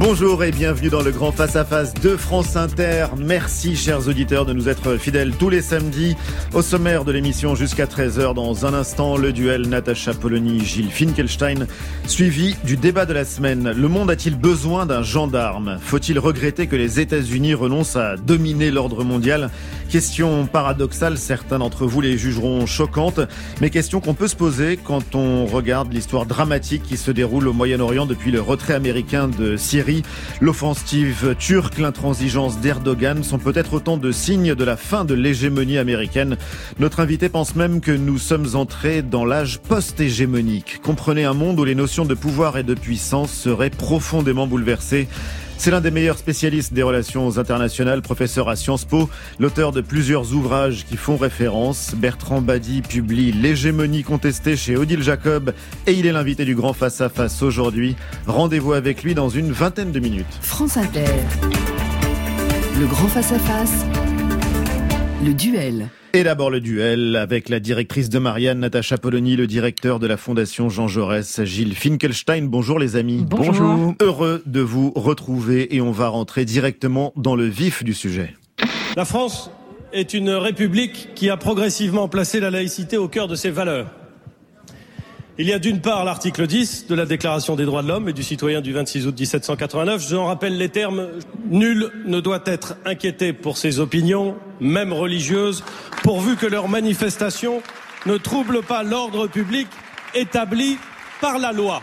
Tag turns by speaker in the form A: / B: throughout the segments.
A: Bonjour et bienvenue dans le grand face-à-face de France Inter. Merci chers auditeurs de nous être fidèles tous les samedis. Au sommaire de l'émission jusqu'à 13h, dans un instant, le duel Natacha Polony-Gilles Finkelstein, suivi du débat de la semaine. Le monde a-t-il besoin d'un gendarme ? Faut-il regretter que les États-Unis renoncent à dominer l'ordre mondial ? Question paradoxale, certains d'entre vous les jugeront choquantes, mais question qu'on peut se poser quand on regarde l'histoire dramatique qui se déroule au Moyen-Orient depuis le retrait américain de Syrie. L'offensive turque, l'intransigeance d'Erdogan sont peut-être autant de signes de la fin de l'hégémonie américaine. Notre invité pense même que nous sommes entrés dans l'âge post-hégémonique. Comprenez un monde où les notions de pouvoir et de puissance seraient profondément bouleversées. C'est l'un des meilleurs spécialistes des relations internationales, professeur à Sciences Po, l'auteur de plusieurs ouvrages qui font référence. Bertrand Badi publie L'hégémonie contestée chez Odile Jacob et il est l'invité du grand face-à-face aujourd'hui. Rendez-vous avec lui dans une vingtaine de minutes.
B: France Inter, le grand face-à-face, le duel.
A: Et d'abord le duel avec la directrice de Marianne, Natacha Polony, le directeur de la Fondation Jean Jaurès, Gilles Finkelstein. Bonjour les amis.
B: Bonjour.
A: Heureux de vous retrouver et on va rentrer directement dans le vif du sujet.
C: La France est une république qui a progressivement placé la laïcité au cœur de ses valeurs. Il y a d'une part l'article 10 de la Déclaration des droits de l'homme et du citoyen du 26 août 1789. J'en rappelle les termes. Nul ne doit être inquiété pour ses opinions, même religieuses, pourvu que leurs manifestations ne troublent pas l'ordre public établi par la loi.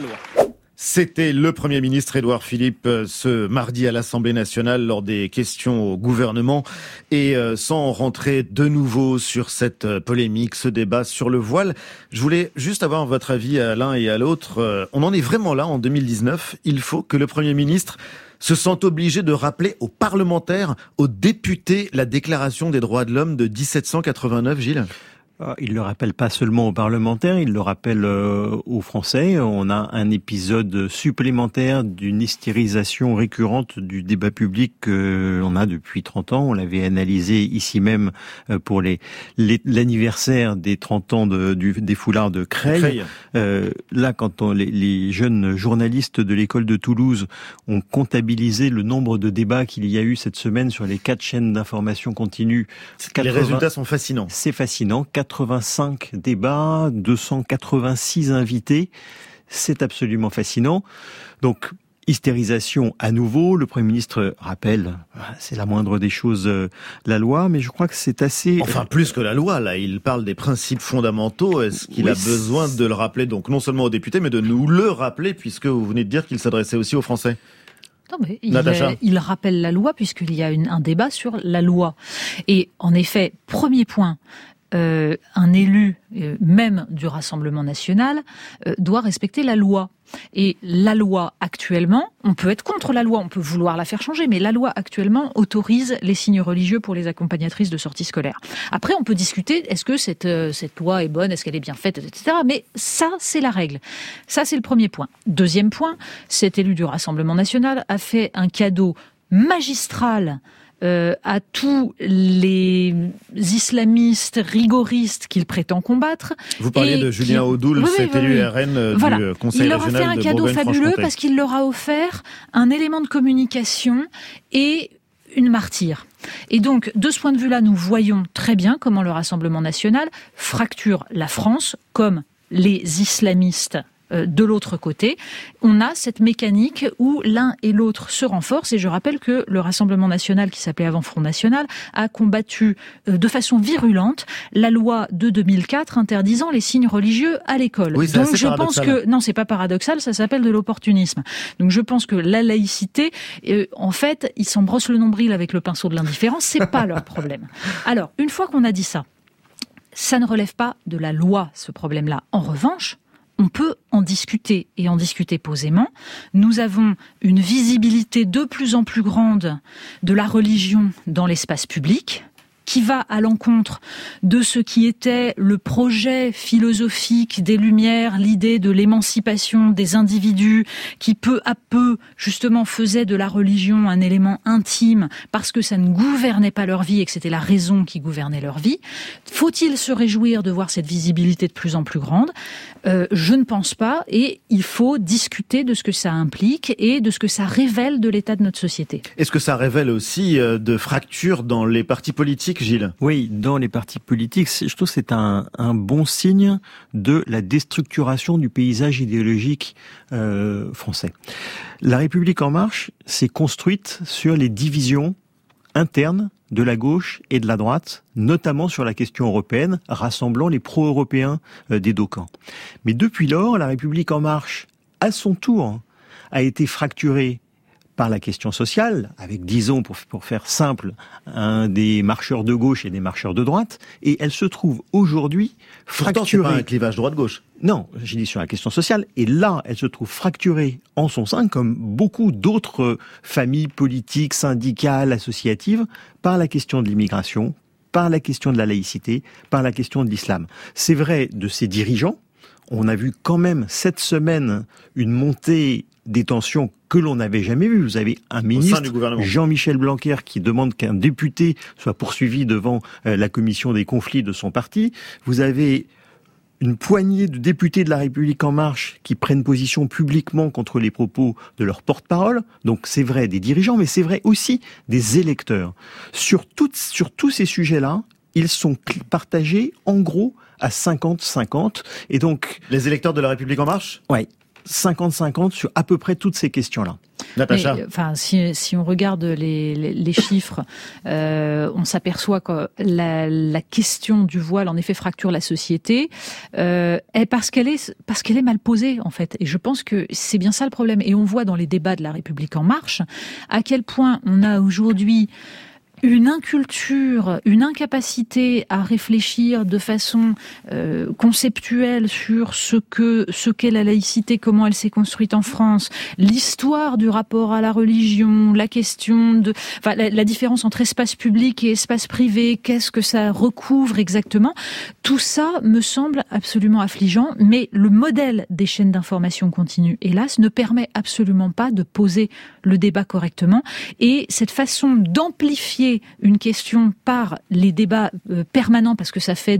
A: C'était le Premier ministre Édouard Philippe ce mardi à l'Assemblée nationale lors des questions au gouvernement. Et sans rentrer de nouveau sur cette polémique, ce débat sur le voile, je voulais juste avoir votre avis à l'un et à l'autre. On en est vraiment là en 2019. Il faut que le Premier ministre se sente obligé de rappeler aux parlementaires, aux députés, la Déclaration des droits de l'homme de 1789, Gilles ?
D: Il ne le rappelle pas seulement aux parlementaires, il le rappelle aux Français. On a un épisode supplémentaire d'une hystérisation récurrente du débat public qu'on a depuis 30 ans. On l'avait analysé ici même pour l'anniversaire des 30 ans des foulards de Creil. Là, quand les jeunes journalistes de l'école de Toulouse ont comptabilisé le nombre de débats qu'il y a eu cette semaine sur les 4 chaînes d'information continue.
A: Les résultats sont fascinants.
D: C'est fascinant. 85 débats, 286 invités, c'est absolument fascinant. Donc, hystérisation à nouveau, le Premier ministre rappelle, c'est la moindre des choses, la loi, mais je crois que c'est assez...
A: Enfin, plus que la loi, là, il parle des principes fondamentaux. Est-ce qu'il a besoin de le rappeler, donc non seulement aux députés, mais de nous le rappeler, puisque vous venez de dire qu'il s'adressait aussi aux Français ?
E: Non, mais il rappelle la loi puisqu'il y a un débat sur la loi. Et en effet, premier point, un élu, même du Rassemblement national, doit respecter la loi. Et la loi actuellement, on peut être contre la loi, on peut vouloir la faire changer, mais la loi actuellement autorise les signes religieux pour les accompagnatrices de sortie scolaire. Après, on peut discuter, est-ce que cette loi est bonne, est-ce qu'elle est bien faite, etc. Mais ça, c'est la règle. Ça, c'est le premier point. Deuxième point, cet élu du Rassemblement national a fait un cadeau magistral à tous les islamistes rigoristes qu'il prétend combattre.
A: Vous parliez de Julien Audoul, cet élu RN du Conseil régional de Bourgogne-Franche-Comté.
E: Il leur a fait un cadeau fabuleux parce qu'il leur a offert un élément de communication et une martyre. Et donc, de ce point de vue-là, nous voyons très bien comment le Rassemblement national fracture la France comme les islamistes de l'autre côté. On a cette mécanique où l'un et l'autre se renforcent. Et je rappelle que le Rassemblement national, qui s'appelait avant Front National, a combattu de façon virulente la loi de 2004 interdisant les signes religieux à l'école.
A: Oui, donc je pense que
E: non, c'est pas paradoxal, ça s'appelle de l'opportunisme. Donc je pense que la laïcité, en fait, ils s'en brossent le nombril avec le pinceau de l'indifférence. C'est pas leur problème. Alors, une fois qu'on a dit ça, ça ne relève pas de la loi, ce problème-là. En revanche, on peut en discuter et en discuter posément. Nous avons une visibilité de plus en plus grande de la religion dans l'espace public qui va à l'encontre de ce qui était le projet philosophique des Lumières, l'idée de l'émancipation des individus, qui peu à peu, justement, faisait de la religion un élément intime parce que ça ne gouvernait pas leur vie et que c'était la raison qui gouvernait leur vie. Faut-il se réjouir de voir cette visibilité de plus en plus grande ? Je ne pense pas, et il faut discuter de ce que ça implique et de ce que ça révèle de l'état de notre société.
A: Est-ce que ça révèle aussi de fractures dans les partis politiques, Gilles ?
D: Oui, dans les partis politiques, je trouve que c'est un bon signe de la déstructuration du paysage idéologique français. La République en marche s'est construite sur les divisions internes de la gauche et de la droite, notamment sur la question européenne, rassemblant les pro-européens des deux camps. Mais depuis lors, la République en marche, à son tour, a été fracturée par la question sociale, avec, disons, pour faire simple, des marcheurs de gauche et des marcheurs de droite, et elle se trouve aujourd'hui fracturée.
A: Pourtant, c'est pas un clivage droite-gauche.
D: Non, j'ai dit sur la question sociale, et là, elle se trouve fracturée en son sein, comme beaucoup d'autres familles politiques, syndicales, associatives, par la question de l'immigration, par la question de la laïcité, par la question de l'islam. C'est vrai de ses dirigeants. On a vu quand même cette semaine une montée des tensions que l'on n'avait jamais vues. Vous avez un ministre, Jean-Michel Blanquer, qui demande qu'un député soit poursuivi devant la commission des conflits de son parti. Vous avez une poignée de députés de la République en marche qui prennent position publiquement contre les propos de leur porte-parole. Donc c'est vrai des dirigeants, mais c'est vrai aussi des électeurs. Sur tous ces sujets-là, ils sont partagés en gros à 50-50. Et donc
A: les électeurs de la République en marche ?
D: Oui. 50-50 sur à peu près toutes ces questions-là.
A: Natacha.
E: Si on regarde les chiffres, on s'aperçoit que la question du voile, en effet, fracture la société, parce qu'elle est mal posée, en fait. Et je pense que c'est bien ça le problème. Et on voit dans les débats de la République en marche à quel point on a aujourd'hui une inculture, une incapacité à réfléchir de façon conceptuelle sur ce qu'est la laïcité, comment elle s'est construite en France, l'histoire du rapport à la religion, la question la différence entre espace public et espace privé, qu'est-ce que ça recouvre exactement. Tout ça me semble absolument affligeant, mais le modèle des chaînes d'information continue, hélas, ne permet absolument pas de poser le débat correctement. Et cette façon d'amplifier une question par les débats permanents, parce que ça fait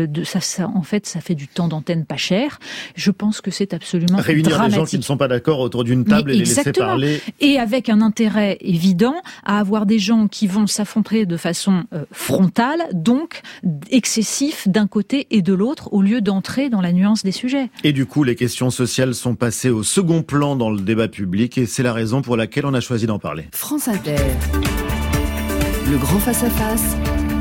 E: ça fait du temps d'antenne pas cher. Je pense que c'est absolument
A: réunir
E: dramatique.
A: Des gens qui ne sont pas d'accord autour d'une table et les laisser parler.
E: Et avec un intérêt évident à avoir des gens qui vont s'affronter de façon frontale, donc excessif d'un côté et de l'autre, au lieu d'entrer dans la nuance des sujets.
A: Et du coup, les questions sociales sont passées au second plan dans le débat public, et c'est la raison pour laquelle on a choisi d'en parler.
B: France Inter. Le grand face-à-face,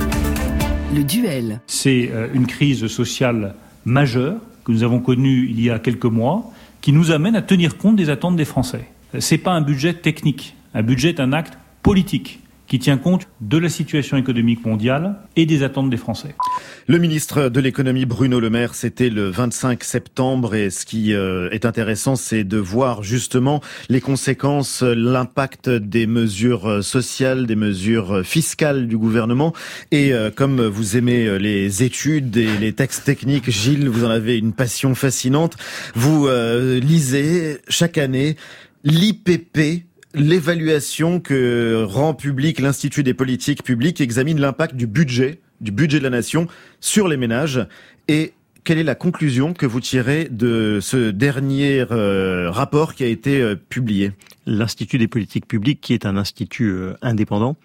B: le duel.
F: C'est une crise sociale majeure que nous avons connue il y a quelques mois, qui nous amène à tenir compte des attentes des Français. C'est pas un budget technique. Un budget est un acte politique qui tient compte de la situation économique mondiale et des attentes des Français.
A: Le ministre de l'économie Bruno Le Maire, c'était le 25 septembre, et ce qui est intéressant, c'est de voir justement les conséquences, l'impact des mesures sociales, des mesures fiscales du gouvernement. Et comme vous aimez les études et les textes techniques, Gilles, vous en avez une passion fascinante. Vous lisez chaque année l'IPP, l'évaluation que rend publique l'Institut des politiques publiques, examine l'impact du budget de la nation sur les ménages. Et quelle est la conclusion que vous tirez de ce dernier rapport qui a été publié ?
D: L'Institut des politiques publiques, qui est un institut indépendant,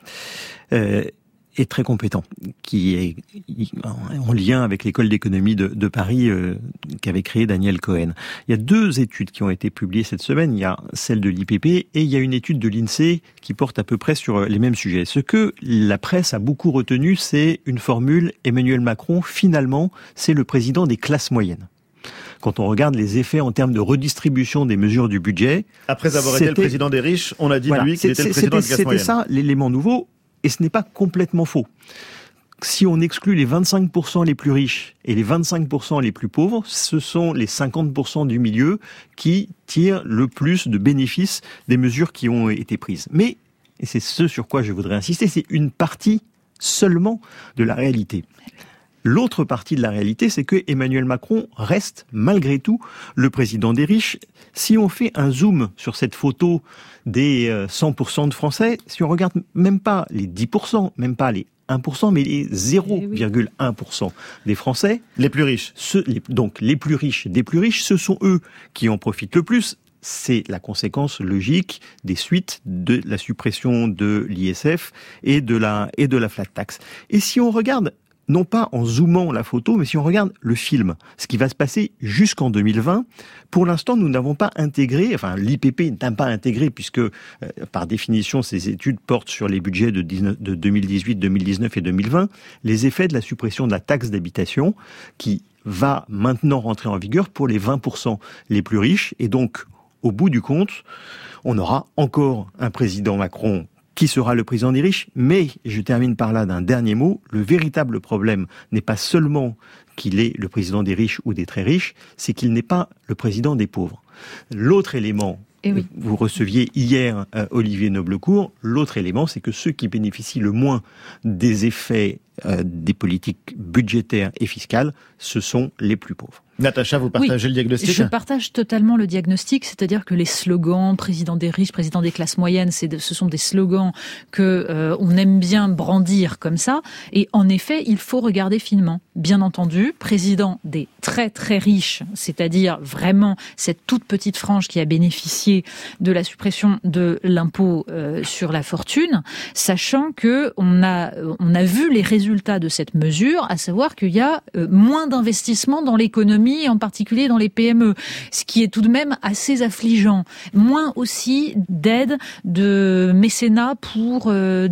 D: est très compétent, qui est en lien avec l'école d'économie de Paris qu'avait créé Daniel Cohen. Il y a 2 études qui ont été publiées cette semaine. Il y a celle de l'IPP et il y a une étude de l'INSEE qui porte à peu près sur les mêmes sujets. Ce que la presse a beaucoup retenu, c'est une formule: Emmanuel Macron, finalement, c'est le président des classes moyennes. Quand on regarde les effets en termes de redistribution des mesures du budget...
A: Après avoir été le président des riches, on a dit de lui qu'il était le président des classes moyennes.
D: C'était ça l'élément nouveau. Et ce n'est pas complètement faux. Si on exclut les 25% les plus riches et les 25% les plus pauvres, ce sont les 50% du milieu qui tirent le plus de bénéfices des mesures qui ont été prises. Mais, et c'est ce sur quoi je voudrais insister, c'est une partie seulement de la réalité. L'autre partie de la réalité, c'est que Emmanuel Macron reste malgré tout le président des riches. Si on fait un zoom sur cette photo des 100% de Français, si on regarde même pas les 10%, même pas les 1%, mais les 0,1% des Français.
A: Les plus riches.
D: Donc les plus riches des plus riches, ce sont eux qui en profitent le plus. C'est la conséquence logique des suites de la suppression de l'ISF et de la flat tax. Et si on regarde, non pas en zoomant la photo, mais si on regarde le film, ce qui va se passer jusqu'en 2020, pour l'instant, nous n'avons pas intégré, enfin, l'IPP n'a pas intégré, puisque, par définition, ces études portent sur les budgets de 2018, 2019 et 2020, les effets de la suppression de la taxe d'habitation, qui va maintenant rentrer en vigueur pour les 20% les plus riches. Et donc, au bout du compte, on aura encore un président Macron qui sera le président des riches, mais je termine par là d'un dernier mot, le véritable problème n'est pas seulement qu'il est le président des riches ou des très riches, c'est qu'il n'est pas le président des pauvres. L'autre élément, vous receviez hier Olivier Noblecourt, l'autre élément, c'est que ceux qui bénéficient le moins des effets des politiques budgétaires et fiscales, ce sont les plus pauvres.
A: Natacha, vous partagez le diagnostic ?
E: Je partage totalement le diagnostic, c'est-à-dire que les slogans président des riches, président des classes moyennes, ce sont des slogans que on aime bien brandir comme ça. Et en effet, il faut regarder finement. Bien entendu, président des très très riches, c'est-à-dire vraiment cette toute petite frange qui a bénéficié de la suppression de l'impôt sur la fortune, sachant que on a vu les résultats de cette mesure, à savoir qu'il y a moins d'investissement dans l'économie, en particulier dans les PME, ce qui est tout de même assez affligeant. Moins aussi d'aide, de mécénat pour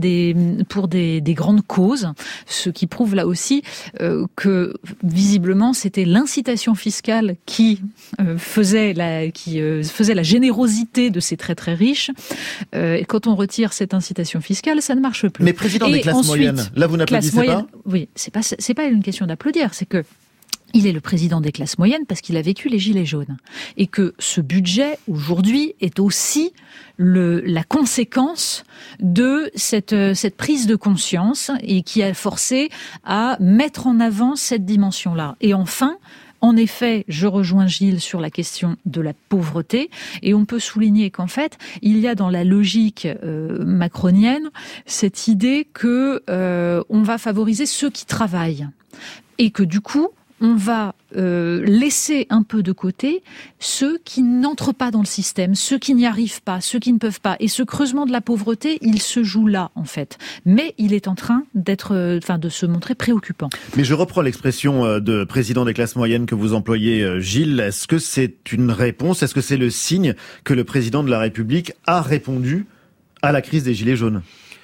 E: des grandes causes, ce qui prouve là aussi que visiblement c'était l'incitation fiscale qui faisait la générosité de ces très très riches. Et quand on retire cette incitation fiscale, ça ne marche plus.
A: Mais président des classes moyennes, là vous n'applaudissez pas ?
E: Oui, c'est pas une question d'applaudir, c'est que il est le président des classes moyennes parce qu'il a vécu les gilets jaunes. Et que ce budget, aujourd'hui, est aussi la conséquence de cette prise de conscience et qui a forcé à mettre en avant cette dimension-là. Et enfin, en effet, je rejoins Gilles sur la question de la pauvreté et on peut souligner qu'en fait, il y a dans la logique macronienne cette idée que on va favoriser ceux qui travaillent et que du coup, on va laisser un peu de côté ceux qui n'entrent pas dans le système, ceux qui n'y arrivent pas, ceux qui ne peuvent pas. Et ce creusement de la pauvreté, il se joue là, en fait. Mais il est en train de se montrer préoccupant.
A: Mais je reprends l'expression de président des classes moyennes que vous employez, Gilles. Est-ce que c'est une réponse ? Est-ce que c'est le signe que le président de la République a répondu à la crise des gilets jaunes ?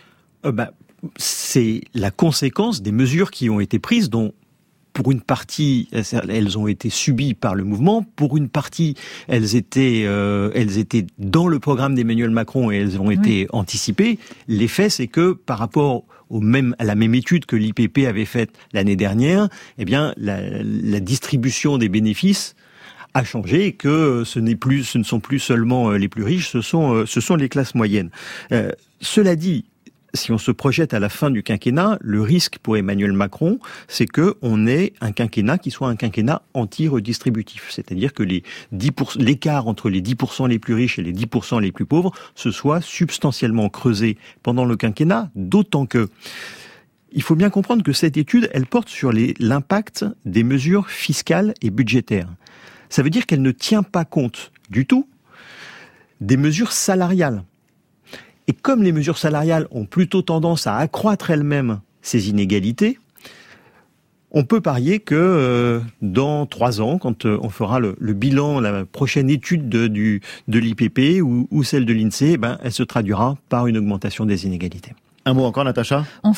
D: C'est la conséquence des mesures qui ont été prises, dont pour une partie, elles ont été subies par le mouvement. Pour une partie, elles étaient dans le programme d'Emmanuel Macron et elles ont été anticipées. L'effet, c'est que par rapport à la même étude que l'IPP avait faite l'année dernière, eh bien, la distribution des bénéfices a changé et que ce ne sont plus seulement les plus riches, ce sont les classes moyennes. Cela dit, si on se projette à la fin du quinquennat, le risque pour Emmanuel Macron, c'est qu'on ait un quinquennat qui soit un quinquennat anti-redistributif. C'est-à-dire que l'écart entre les 10% les plus riches et les 10% les plus pauvres se soit substantiellement creusé pendant le quinquennat, d'autant que il faut bien comprendre que cette étude, elle porte sur l'impact des mesures fiscales et budgétaires. Ça veut dire qu'elle ne tient pas compte du tout des mesures salariales. Et comme les mesures salariales ont plutôt tendance à accroître elles-mêmes ces inégalités, on peut parier que dans 3 ans, quand on fera le bilan, la prochaine étude de l'IPP ou celle de l'INSEE, elle se traduira par une augmentation des inégalités.
A: Un mot encore, Natacha ?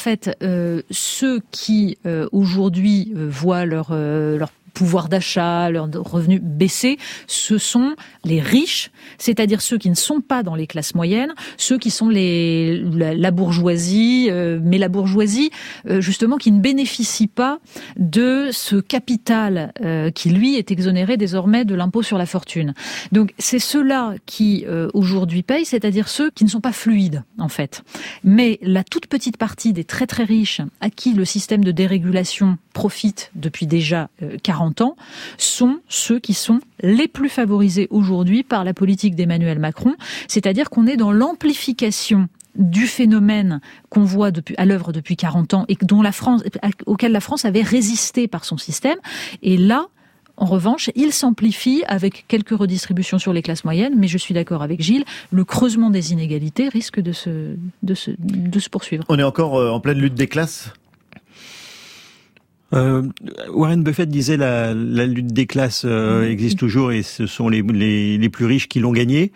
E: En fait, ceux qui aujourd'hui voient leur pouvoir d'achat, leurs revenus baissés, ce sont les riches, c'est-à-dire ceux qui ne sont pas dans les classes moyennes, ceux qui sont la bourgeoisie, mais la bourgeoisie justement qui ne bénéficie pas de ce capital qui lui est exonéré désormais de l'impôt sur la fortune. Donc c'est ceux-là qui aujourd'hui payent, c'est-à-dire ceux qui ne sont pas fluides en fait. Mais la toute petite partie des très très riches à qui le système de dérégulation profite depuis déjà 40 ans sont ceux qui sont les plus favorisés aujourd'hui par la politique d'Emmanuel Macron, c'est-à-dire qu'on est dans l'amplification du phénomène qu'on voit à l'œuvre depuis 40 ans et auquel la France avait résisté par son système. Et là, en revanche, il s'amplifie avec quelques redistributions sur les classes moyennes, mais je suis d'accord avec Gilles, le creusement des inégalités risque de se poursuivre.
A: On est encore en pleine lutte des classes ?
D: Warren Buffett disait la lutte des classes existe toujours et ce sont les plus riches qui l'ont gagnée.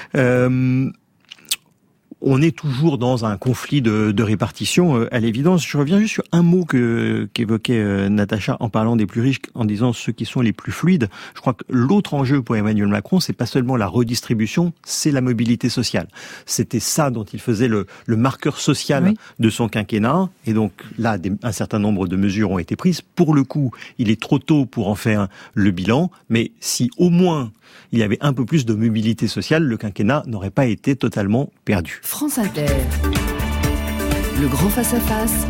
D: On est toujours dans un conflit de répartition, à l'évidence. Je reviens juste sur un mot qu'évoquait Natacha en parlant des plus riches, en disant ceux qui sont les plus fluides. Je crois que l'autre enjeu pour Emmanuel Macron, c'est pas seulement la redistribution, c'est la mobilité sociale. C'était ça dont il faisait le marqueur social de son quinquennat. Et donc là, un certain nombre de mesures ont été prises. Pour le coup, il est trop tôt pour en faire le bilan, mais si au moins il y avait un peu plus de mobilité sociale, le quinquennat n'aurait pas été totalement perdu.
B: France Inter, le grand face-à-face,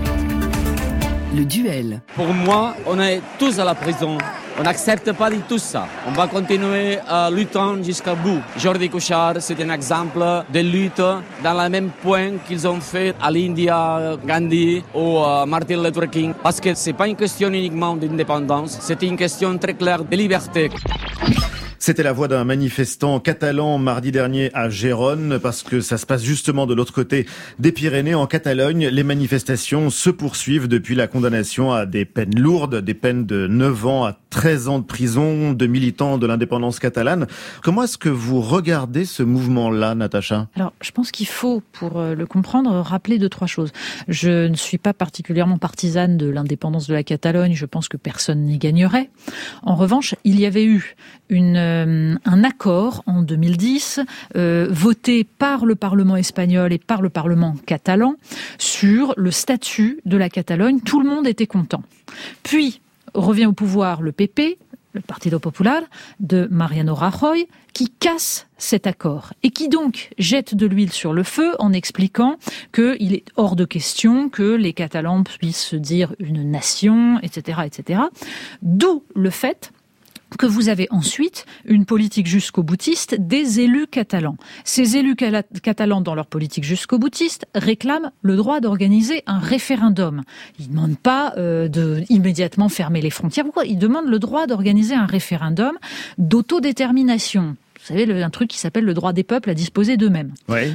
B: le duel.
G: Pour moi, on est tous à la prison. On n'accepte pas du tout ça. On va continuer à lutter jusqu'au bout. Jordi Cuixart, c'est un exemple de lutte dans le même point qu'ils ont fait à l'India, Gandhi ou Martin Luther King. Parce que c'est pas une question uniquement d'indépendance, c'est une question très claire de liberté.
A: C'était la voix d'un manifestant catalan mardi dernier à Gérone, parce que ça se passe justement de l'autre côté des Pyrénées, en Catalogne. Les manifestations se poursuivent depuis la condamnation à des peines lourdes, des peines de 9 ans à 13 ans de prison de militants de l'indépendance catalane. Comment est-ce que vous regardez ce mouvement-là, Natacha ?
E: Alors, je pense qu'il faut, pour le comprendre, rappeler 2-3 choses. Je ne suis pas particulièrement partisane de l'indépendance de la Catalogne. Je pense que personne n'y gagnerait. En revanche, il y avait eu un accord en 2010 voté par le Parlement espagnol et par le Parlement catalan sur le statut de la Catalogne. Tout le monde était content. Puis revient au pouvoir le PP, le Partido Popular, de Mariano Rajoy, qui casse cet accord et qui donc jette de l'huile sur le feu en expliquant qu'il est hors de question que les Catalans puissent se dire une nation, etc., etc. D'où le fait que vous avez ensuite une politique jusqu'au-boutiste des élus catalans. Ces élus catalans, dans leur politique jusqu'au-boutiste, réclament le droit d'organiser un référendum. Ils ne demandent pas immédiatement fermer les frontières. Pourquoi ? Ils demandent le droit d'organiser un référendum d'autodétermination. Vous savez, un truc qui s'appelle le droit des peuples à disposer d'eux-mêmes.
A: Oui.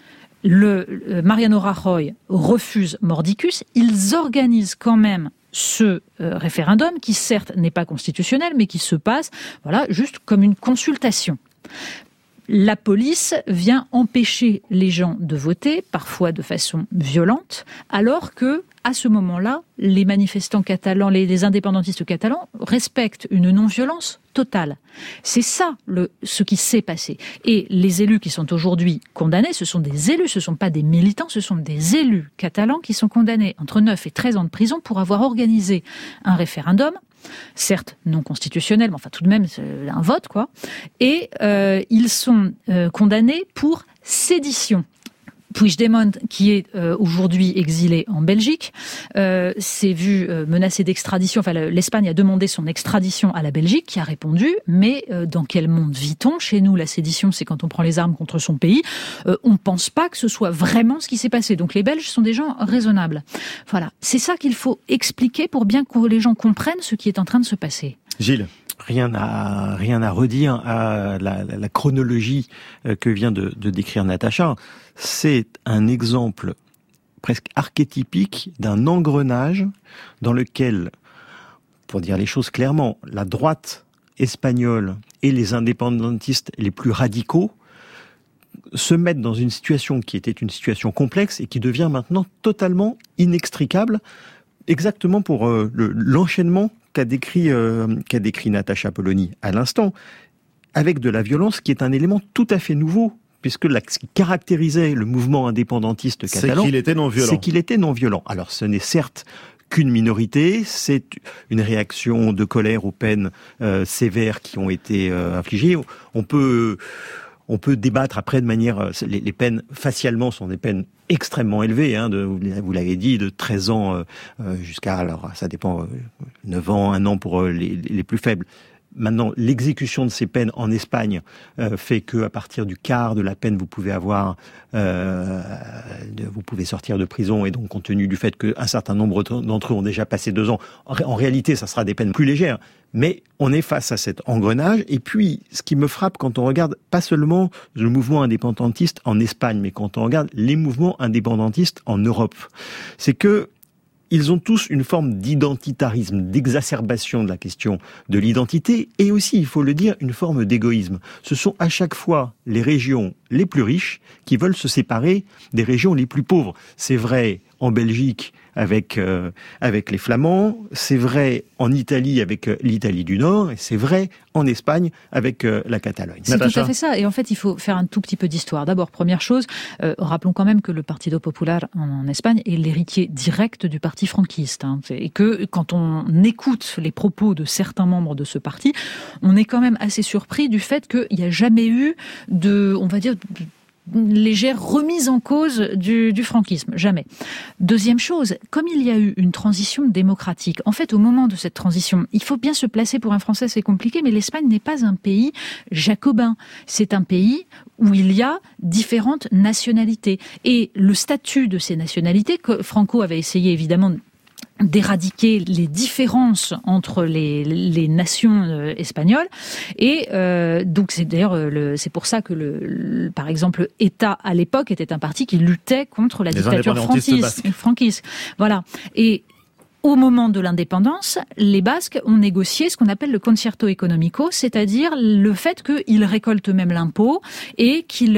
E: Mariano Rajoy refuse mordicus. Ils organisent quand même ce référendum qui certes n'est pas constitutionnel mais qui se passe juste comme une consultation. La police vient empêcher les gens de voter, parfois de façon violente, alors que, à ce moment-là, les manifestants catalans, les indépendantistes catalans respectent une non-violence totale. C'est ça ce qui s'est passé. Et les élus qui sont aujourd'hui condamnés, ce sont des élus, ce ne sont pas des militants, ce sont des élus catalans qui sont condamnés entre 9 et 13 ans de prison pour avoir organisé un référendum, certes non constitutionnel, mais enfin tout de même un vote, quoi. Et ils sont condamnés pour sédition. Puigdemont, qui est aujourd'hui exilé en Belgique, s'est vu menacé d'extradition. Enfin, l'Espagne a demandé son extradition à la Belgique, qui a répondu. Mais dans quel monde vit-on ? Chez nous, la sédition, c'est quand on prend les armes contre son pays. On ne pense pas que ce soit vraiment ce qui s'est passé. Donc les Belges sont des gens raisonnables. Voilà, c'est ça qu'il faut expliquer pour bien que les gens comprennent ce qui est en train de se passer.
A: Gilles ?
D: Rien à redire à la chronologie que vient de décrire Natacha. C'est un exemple presque archétypique d'un engrenage dans lequel, pour dire les choses clairement, la droite espagnole et les indépendantistes les plus radicaux se mettent dans une situation qui était une situation complexe et qui devient maintenant totalement inextricable, exactement pour l'enchaînement qu'a décrit Natacha Polony à l'instant, avec de la violence qui est un élément tout à fait nouveau, puisque ce qui caractérisait le mouvement indépendantiste catalan,
A: c'est qu'il était non violent. Alors ce n'est certes qu'une minorité, c'est une réaction de colère aux peines sévères qui ont été infligées. On peut débattre après de manière... Les peines, facialement, sont des peines extrêmement élevées, vous l'avez dit, de 13 ans jusqu'à... Alors, ça dépend, 9 ans, 1 an pour les plus faibles. Maintenant, l'exécution de ces peines en Espagne fait que à partir du quart de la peine, vous pouvez sortir de prison, et donc compte tenu du fait qu'un certain nombre d'entre eux ont déjà passé 2 ans, en réalité, ça sera des peines plus légères. Mais on est face à cet engrenage. Et puis, ce qui me frappe quand on regarde pas seulement le mouvement indépendantiste en Espagne, mais quand on regarde les mouvements indépendantistes en Europe, c'est que ils ont tous une forme d'identitarisme, d'exacerbation de la question de l'identité, et aussi, il faut le dire, une forme d'égoïsme. Ce sont à chaque fois les régions les plus riches qui veulent se séparer des régions les plus pauvres. C'est vrai en Belgique avec les Flamands, c'est vrai en Italie avec l'Italie du Nord, et c'est vrai en Espagne avec la Catalogne.
E: C'est tout à fait ça. Et en fait, il faut faire un tout petit peu d'histoire. D'abord, première chose, rappelons quand même que le Partido Popular en Espagne est l'héritier direct du parti franquiste. Et que quand on écoute les propos de certains membres de ce parti, on est quand même assez surpris du fait qu'il n'y a jamais eu une légère remise en cause du franquisme. Jamais. Deuxième chose, comme il y a eu une transition démocratique, en fait, au moment de cette transition, il faut bien se placer. Pour un Français, c'est compliqué, mais l'Espagne n'est pas un pays jacobin. C'est un pays où il y a différentes nationalités. Et le statut de ces nationalités, que Franco avait essayé évidemment d'éradiquer les différences entre les nations espagnoles, et donc c'est d'ailleurs c'est pour ça que par exemple ETA à l'époque était un parti qui luttait contre la dictature franquiste. Voilà. Et au moment de l'indépendance, les Basques ont négocié ce qu'on appelle le concierto económico, c'est-à-dire le fait qu'ils récoltent eux-mêmes l'impôt et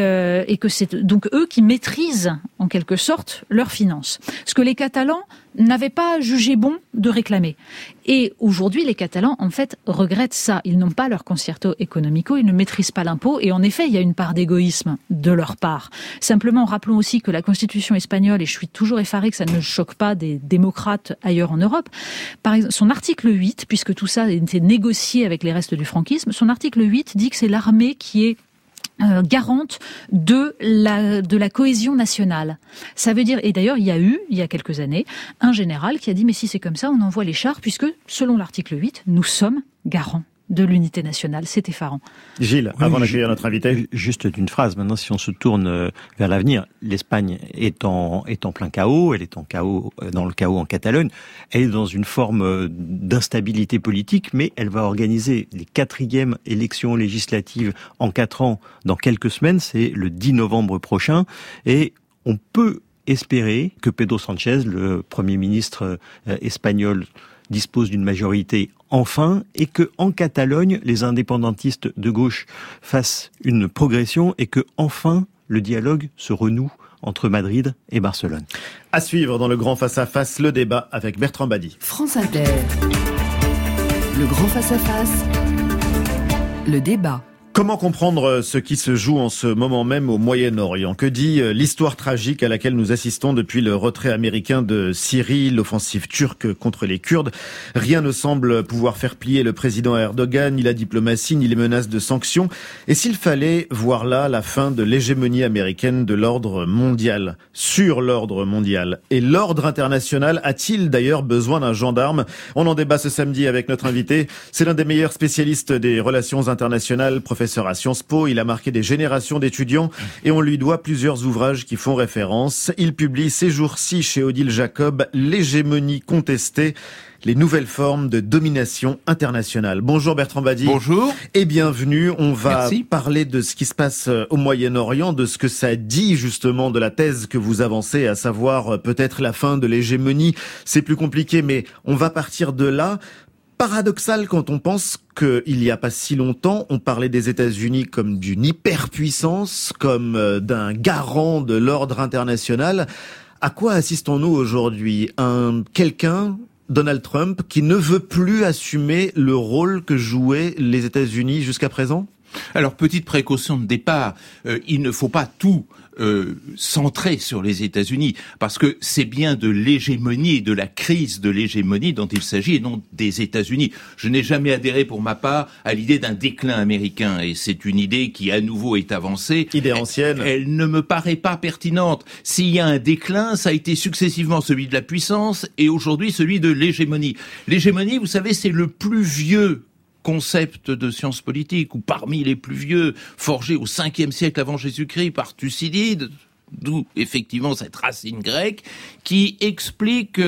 E: que c'est donc eux qui maîtrisent en quelque sorte leurs finances. Ce que les Catalans n'avaient pas jugé bon de réclamer. Et aujourd'hui, les Catalans, en fait, regrettent ça. Ils n'ont pas leur concierto económico, ils ne maîtrisent pas l'impôt, et en effet, il y a une part d'égoïsme de leur part. Simplement, rappelons aussi que la Constitution espagnole, et je suis toujours effarée que ça ne choque pas des démocrates ailleurs en Europe, par exemple, son article 8, puisque tout ça a été négocié avec les restes du franquisme, son article 8 dit que c'est l'armée qui est garante de la cohésion nationale. Ça veut dire, et d'ailleurs il y a quelques années, un général qui a dit mais si c'est comme ça, on envoie les chars, puisque selon l'article 8, nous sommes garants de l'unité nationale. C'est effarant.
A: Gilles, avant d'accueillir notre invité.
D: Juste d'une phrase, maintenant, si on se tourne vers l'avenir, l'Espagne est en plein chaos, elle est dans le chaos en Catalogne, elle est dans une forme d'instabilité politique, mais elle va organiser les 4e élections législatives en 4 ans dans quelques semaines, c'est le 10 novembre prochain, et on peut espérer que Pedro Sánchez, le Premier ministre espagnol, dispose d'une majorité enfin, et que en Catalogne, les indépendantistes de gauche fassent une progression, et que enfin le dialogue se renoue entre Madrid et Barcelone.
A: À suivre dans le grand face-à-face, le débat avec Bertrand Badi.
B: France Inter. Le grand face-à-face. Le débat.
A: Comment comprendre ce qui se joue en ce moment même au Moyen-Orient ? Que dit l'histoire tragique à laquelle nous assistons depuis le retrait américain de Syrie, l'offensive turque contre les Kurdes ? Rien ne semble pouvoir faire plier le président Erdogan, ni la diplomatie, ni les menaces de sanctions. Et s'il fallait voir là la fin de l'hégémonie américaine de l'ordre mondial, sur l'ordre mondial, et l'ordre international a-t-il d'ailleurs besoin d'un gendarme ? On en débat ce samedi avec notre invité. C'est l'un des meilleurs spécialistes des relations internationales, professeur à Sciences Po, il a marqué des générations d'étudiants et on lui doit plusieurs ouvrages qui font référence. Il publie ces jours-ci chez Odile Jacob, L'hégémonie contestée, les nouvelles formes de domination internationale. Bonjour Bertrand Badi.
H: Bonjour.
A: Et bienvenue. On va parler de ce qui se passe au Moyen-Orient, de ce que ça dit justement de la thèse que vous avancez, à savoir peut-être la fin de l'hégémonie. C'est plus compliqué, mais on va partir de là. Paradoxal quand on pense qu'il n'y a pas si longtemps, on parlait des États-Unis comme d'une hyperpuissance, comme d'un garant de l'ordre international. À quoi assistons-nous aujourd'hui ? Quelqu'un Donald Trump, qui ne veut plus assumer le rôle que jouaient les États-Unis jusqu'à présent ?
H: Alors, petite précaution de départ, il ne faut pas tout centrer sur les États-Unis, parce que c'est bien de l'hégémonie et de la crise de l'hégémonie dont il s'agit, et non des États-Unis. Je n'ai jamais adhéré, pour ma part, à l'idée d'un déclin américain, et c'est une idée qui, à nouveau, est avancée.
A: Idée ancienne.
H: Elle ne me paraît pas pertinente. S'il y a un déclin, ça a été successivement celui de la puissance, et aujourd'hui celui de l'hégémonie. L'hégémonie, vous savez, c'est le plus vieux concept de sciences politiques, ou parmi les plus vieux, forgé au 5e siècle avant Jésus-Christ par Thucydide, d'où effectivement cette racine grecque, qui explique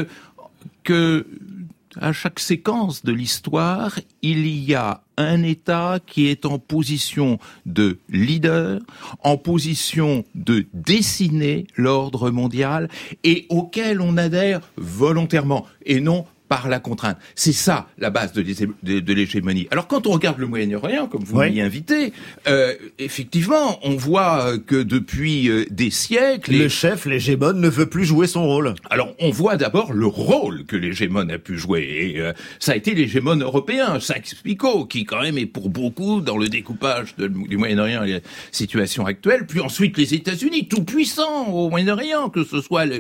H: que à chaque séquence de l'histoire, il y a un État qui est en position de leader, en position de dessiner l'ordre mondial, et auquel on adhère volontairement, et non par la contrainte. C'est ça, la base de l'hégémonie. Alors, quand on regarde le Moyen-Orient, comme vous m'y invitez, effectivement, on voit que depuis des siècles...
A: Le chef, l'hégémone, ne veut plus jouer son rôle.
H: Alors, on voit d'abord le rôle que l'hégémone a pu jouer. Et ça a été l'hégémone européen, Sykes-Picot, qui quand même est pour beaucoup, dans le découpage du Moyen-Orient et la situation actuelle. Puis ensuite, les États-Unis, tout puissants au Moyen-Orient, que ce soit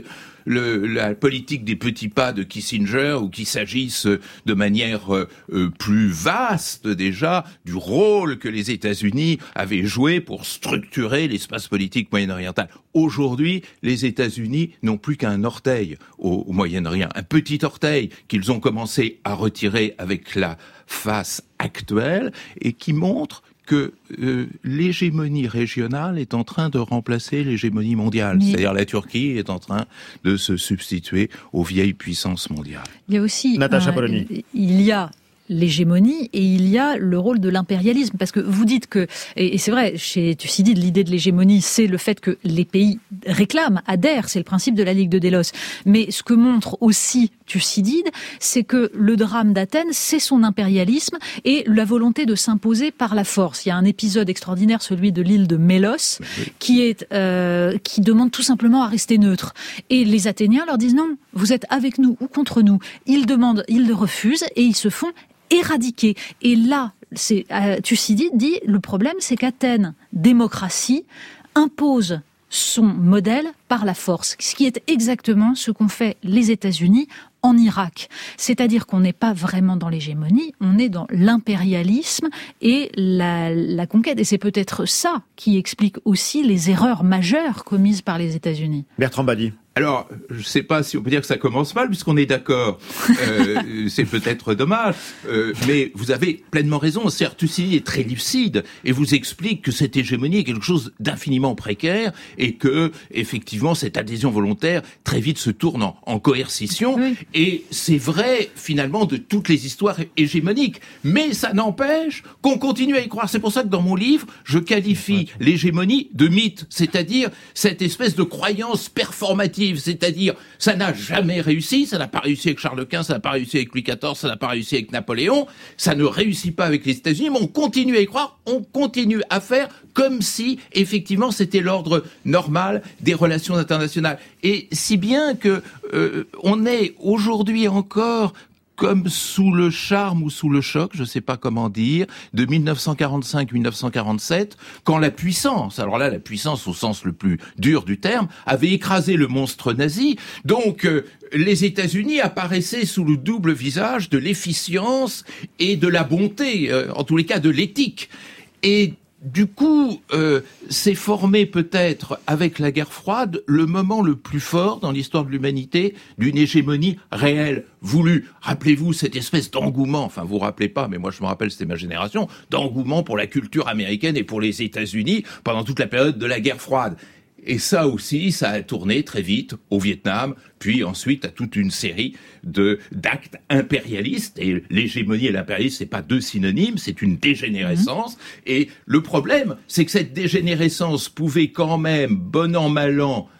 H: la politique des petits pas de Kissinger, ou qu'il s'agisse de manière plus vaste déjà du rôle que les États-Unis avaient joué pour structurer l'espace politique moyen-oriental. Aujourd'hui, les États-Unis n'ont plus qu'un orteil au Moyen-Orient, un petit orteil qu'ils ont commencé à retirer avec la face actuelle, et qui montre que l'hégémonie régionale est en train de remplacer l'hégémonie mondiale. C'est-à-dire la Turquie est en train de se substituer aux vieilles puissances mondiales.
E: Il y a aussi...
A: Natacha Polony.
E: Il y a l'hégémonie et il y a le rôle de l'impérialisme, parce que vous dites que, et c'est vrai, chez Thucydide, l'idée de l'hégémonie, c'est le fait que les pays réclament, adhèrent, c'est le principe de la Ligue de Délos. Mais ce que montre aussi Thucydide, c'est que le drame d'Athènes, c'est son impérialisme et la volonté de s'imposer par la force. Il y a un épisode extraordinaire, celui de l'île de Mélos, qui demande tout simplement à rester neutre. Et les Athéniens leur disent non, vous êtes avec nous ou contre nous. Ils le refusent et ils se font éradiquer. Et là, Thucydide dit, le problème, c'est qu'Athènes, démocratie, impose son modèle par la force, ce qui est exactement ce qu'ont fait les États-Unis en Irak. C'est-à-dire qu'on n'est pas vraiment dans l'hégémonie, on est dans l'impérialisme et la conquête. Et c'est peut-être ça qui explique aussi les erreurs majeures commises par les États-Unis.
A: Bertrand Badi.
H: Alors, je ne sais pas si on peut dire que ça commence mal, puisqu'on est d'accord. C'est peut-être dommage, mais vous avez pleinement raison. Certes, Thucydide est très lucide et vous explique que cette hégémonie est quelque chose d'infiniment précaire et que, effectivement, cette adhésion volontaire très vite se tourne en coercition. Oui. Et c'est vrai, finalement, de toutes les histoires hégémoniques. Mais ça n'empêche qu'on continue à y croire. C'est pour ça que dans mon livre, je qualifie l'hégémonie de mythe, c'est-à-dire cette espèce de croyance performative. C'est-à-dire, ça n'a jamais réussi, ça n'a pas réussi avec Charles Quint, ça n'a pas réussi avec Louis XIV, ça n'a pas réussi avec Napoléon, ça ne réussit pas avec les États-Unis, mais on continue à y croire, on continue à faire comme si, effectivement, c'était l'ordre normal des relations internationales. Et si bien que on est aujourd'hui encore comme sous le charme ou sous le choc, je ne sais pas comment dire, de 1945-1947, quand la puissance, alors là la puissance au sens le plus dur du terme, avait écrasé le monstre nazi, donc les États-Unis apparaissaient sous le double visage de l'efficience et de la bonté, en tous les cas de l'éthique. Et du coup, s'est formé peut-être avec la guerre froide le moment le plus fort dans l'histoire de l'humanité d'une hégémonie réelle, voulue. Rappelez-vous cette espèce d'engouement, enfin vous rappelez pas, mais moi je me rappelle, c'était ma génération, d'engouement pour la culture américaine et pour les États-Unis pendant toute la période de la guerre froide. Et ça aussi, ça a tourné très vite au Vietnam, puis ensuite à toute une série d'actes impérialistes. Et l'hégémonie et l'impérialisme, c'est pas deux synonymes, c'est une dégénérescence. Et le problème, c'est que cette dégénérescence pouvait quand même, bon an, mal an,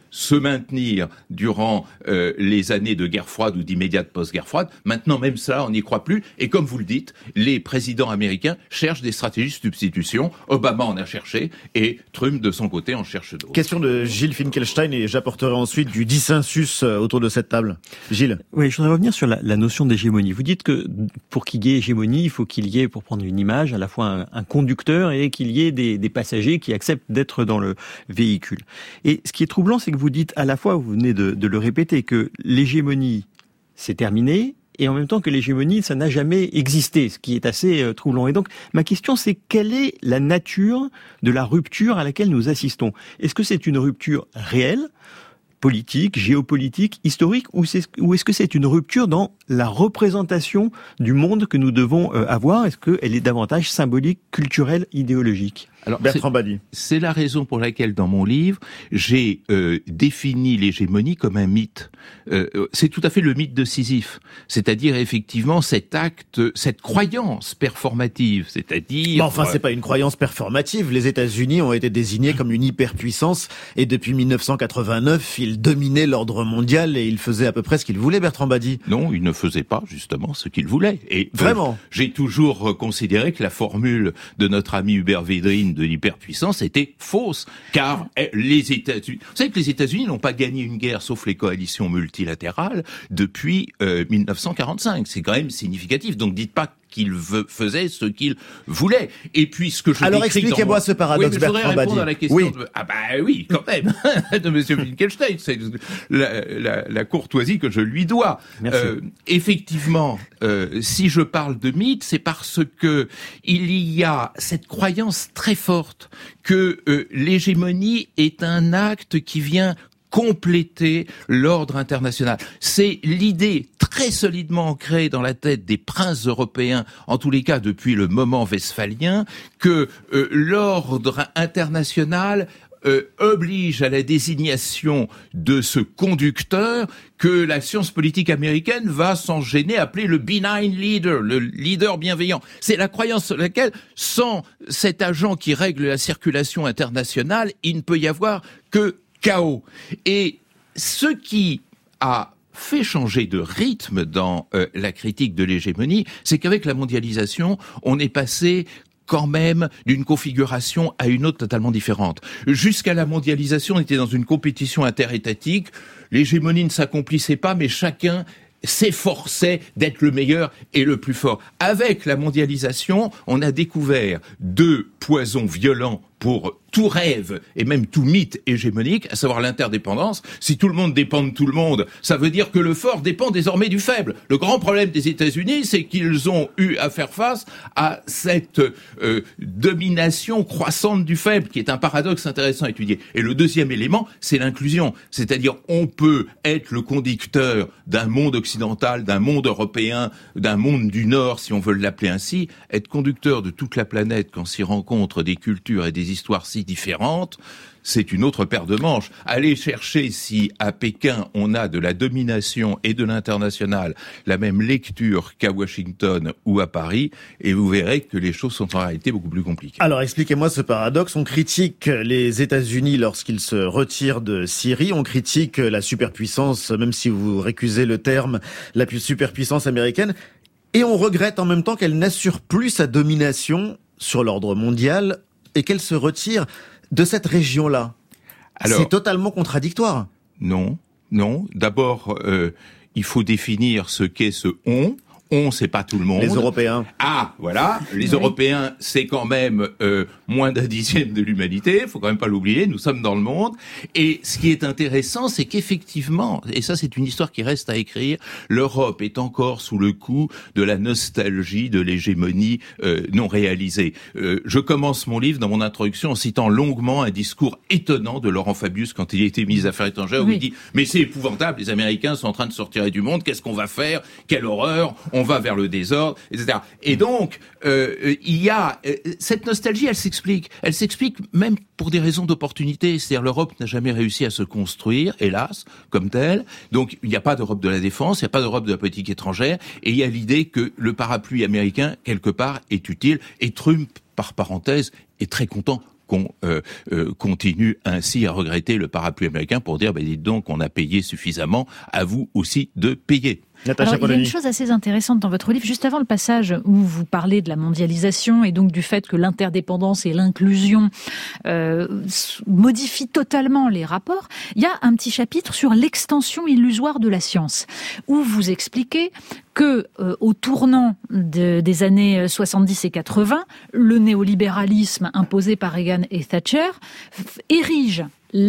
H: se maintenir durant les années de guerre froide ou d'immédiate post-guerre froide. Maintenant, même ça, on n'y croit plus. Et comme vous le dites, les présidents américains cherchent des stratégies de substitution. Obama en a cherché et Trump, de son côté, en cherche d'autres.
A: Question de Gilles Finkelstein et j'apporterai ensuite du dissensus autour de cette table. Gilles.
D: Oui, je voudrais revenir sur la notion d'hégémonie. Vous dites que pour qu'il y ait hégémonie, il faut qu'il y ait, pour prendre une image, à la fois un conducteur et qu'il y ait des passagers qui acceptent d'être dans le véhicule. Et ce qui est troublant, c'est que vous dites à la fois, vous venez de le répéter, que l'hégémonie, c'est terminé, et en même temps que l'hégémonie, ça n'a jamais existé, ce qui est assez troublant. Et donc, ma question, c'est quelle est la nature de la rupture à laquelle nous assistons ? Est-ce que c'est une rupture réelle, politique, géopolitique, historique, ou est-ce que c'est une rupture dans la représentation du monde que nous devons avoir ? Est-ce qu'elle est davantage symbolique, culturelle, idéologique ?
H: Alors,
A: Bertrand Badi.
H: C'est la raison pour laquelle, dans mon livre, j'ai défini l'hégémonie comme un mythe. C'est tout à fait le mythe de Sisyphe. C'est-à-dire, effectivement, cet acte, cette croyance performative, c'est-à-dire...
A: Mais enfin, c'est pas une croyance performative. Les États-Unis ont été désignés comme une hyperpuissance et depuis 1989, ils dominaient l'ordre mondial et ils faisaient à peu près ce qu'ils voulaient, Bertrand Badi.
H: Non, ils ne faisaient pas, justement, ce qu'ils voulaient. Et
A: vraiment,
H: j'ai toujours considéré que la formule de notre ami Hubert Védrine de l'hyperpuissance était fausse, car les États-Unis... Vous savez que les États-Unis n'ont pas gagné une guerre, sauf les coalitions multilatérales, depuis 1945. C'est quand même significatif. Donc dites pas qu'ils faisaient ce qu'ils voulaient. Et puis ce que je
A: Alors expliquez-moi ce paradoxe,
H: oui,
A: Bertrand Badi.
H: À la question Ah bah oui, quand même, de M. Finkelstein. C'est la courtoisie que je lui dois. Effectivement, si je parle de mythe, c'est parce que il y a cette croyance très forte que l'hégémonie est un acte qui vient compléter l'ordre international. C'est l'idée très solidement ancrée dans la tête des princes européens, en tous les cas depuis le moment westphalien, que l'ordre international oblige à la désignation de ce conducteur que la science politique américaine va sans gêner appeler le benign leader, le leader bienveillant. C'est la croyance sur laquelle, sans cet agent qui règle la circulation internationale, il ne peut y avoir que chaos. Et ce qui a fait changer de rythme dans la critique de l'hégémonie, c'est qu'avec la mondialisation, on est passé quand même d'une configuration à une autre totalement différente. Jusqu'à la mondialisation, on était dans une compétition interétatique, l'hégémonie ne s'accomplissait pas, mais chacun s'efforçait d'être le meilleur et le plus fort. Avec la mondialisation, on a découvert deux poisons violents pour tout rêve et même tout mythe hégémonique, à savoir l'interdépendance. Si tout le monde dépend de tout le monde, ça veut dire que le fort dépend désormais du faible. Le grand problème des États-Unis, c'est qu'ils ont eu à faire face à cette domination croissante du faible, qui est un paradoxe intéressant à étudier. Et le deuxième élément, c'est l'inclusion. C'est-à-dire, on peut être le conducteur d'un monde occidental, d'un monde européen, d'un monde du Nord, si on veut l'appeler ainsi, être conducteur de toute la planète quand s'y rencontrent des cultures et des histoires si différentes, c'est une autre paire de manches. Allez chercher si à Pékin on a de la domination et de l'international la même lecture qu'à Washington ou à Paris, et vous verrez que les choses sont en réalité beaucoup plus compliquées.
A: Alors expliquez-moi ce paradoxe. On critique les États-Unis lorsqu'ils se retirent de Syrie, on critique la superpuissance, même si vous récusez le terme, la superpuissance américaine, et on regrette en même temps qu'elle n'assure plus sa domination sur l'ordre mondial et qu'elle se retire de cette région-là. Alors, c'est totalement contradictoire.
H: Non. D'abord, il faut définir ce qu'est ce on. On, c'est pas tout le monde.
A: Les Européens.
H: Ah, voilà. Les Européens, c'est quand même moins d'un dixième de l'humanité. Faut quand même pas l'oublier. Nous sommes dans le monde. Et ce qui est intéressant, c'est qu'effectivement, et ça, c'est une histoire qui reste à écrire, l'Europe est encore sous le coup de la nostalgie de l'hégémonie non réalisée. Je commence mon livre dans mon introduction en citant longuement un discours étonnant de Laurent Fabius quand il a été ministre des Affaires étrangères, où il dit « Mais c'est épouvantable, les Américains sont en train de sortir du monde. Qu'est-ce qu'on va faire? Quelle horreur! On va vers le désordre, etc. » Et donc, il y a cette nostalgie, elle s'explique même pour des raisons d'opportunité. C'est-à-dire, l'Europe n'a jamais réussi à se construire, hélas, comme telle. Donc, il n'y a pas d'Europe de la défense, il n'y a pas d'Europe de la politique étrangère, et il y a l'idée que le parapluie américain, quelque part, est utile. Et Trump, par parenthèse, est très content qu'on continue ainsi à regretter le parapluie américain pour dire, dites donc, on a payé suffisamment, à vous aussi de payer.
E: Alors, il y a une chose assez intéressante dans votre livre, juste avant le passage où vous parlez de la mondialisation et donc du fait que l'interdépendance et l'inclusion modifient totalement les rapports. Il y a un petit chapitre sur l'extension illusoire de la science, où vous expliquez que au tournant des années 70 et 80, le néolibéralisme imposé par Reagan et Thatcher érige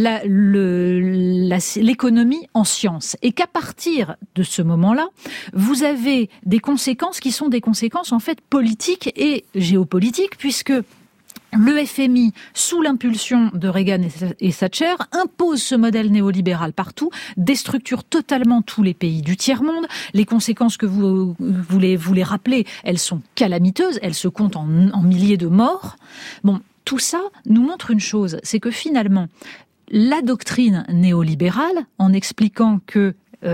E: l'économie en science, et qu'à partir de ce moment-là, vous avez des conséquences qui sont des conséquences en fait politiques et géopolitiques, puisque le FMI, sous l'impulsion de Reagan et Thatcher, impose ce modèle néolibéral partout, déstructure totalement tous les pays du tiers-monde. Les conséquences que vous les rappelez, elles sont calamiteuses, elles se comptent en milliers de morts. Bon, tout ça nous montre une chose, c'est que finalement, la doctrine néolibérale, en expliquant que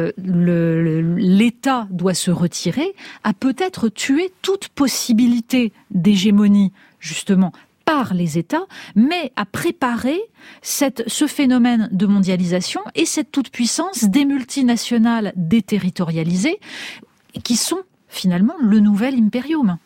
E: l'État doit se retirer, a peut-être tué toute possibilité d'hégémonie, justement, par les États, mais a préparé ce phénomène de mondialisation et cette toute-puissance des multinationales déterritorialisées, qui sont finalement le nouvel impérium.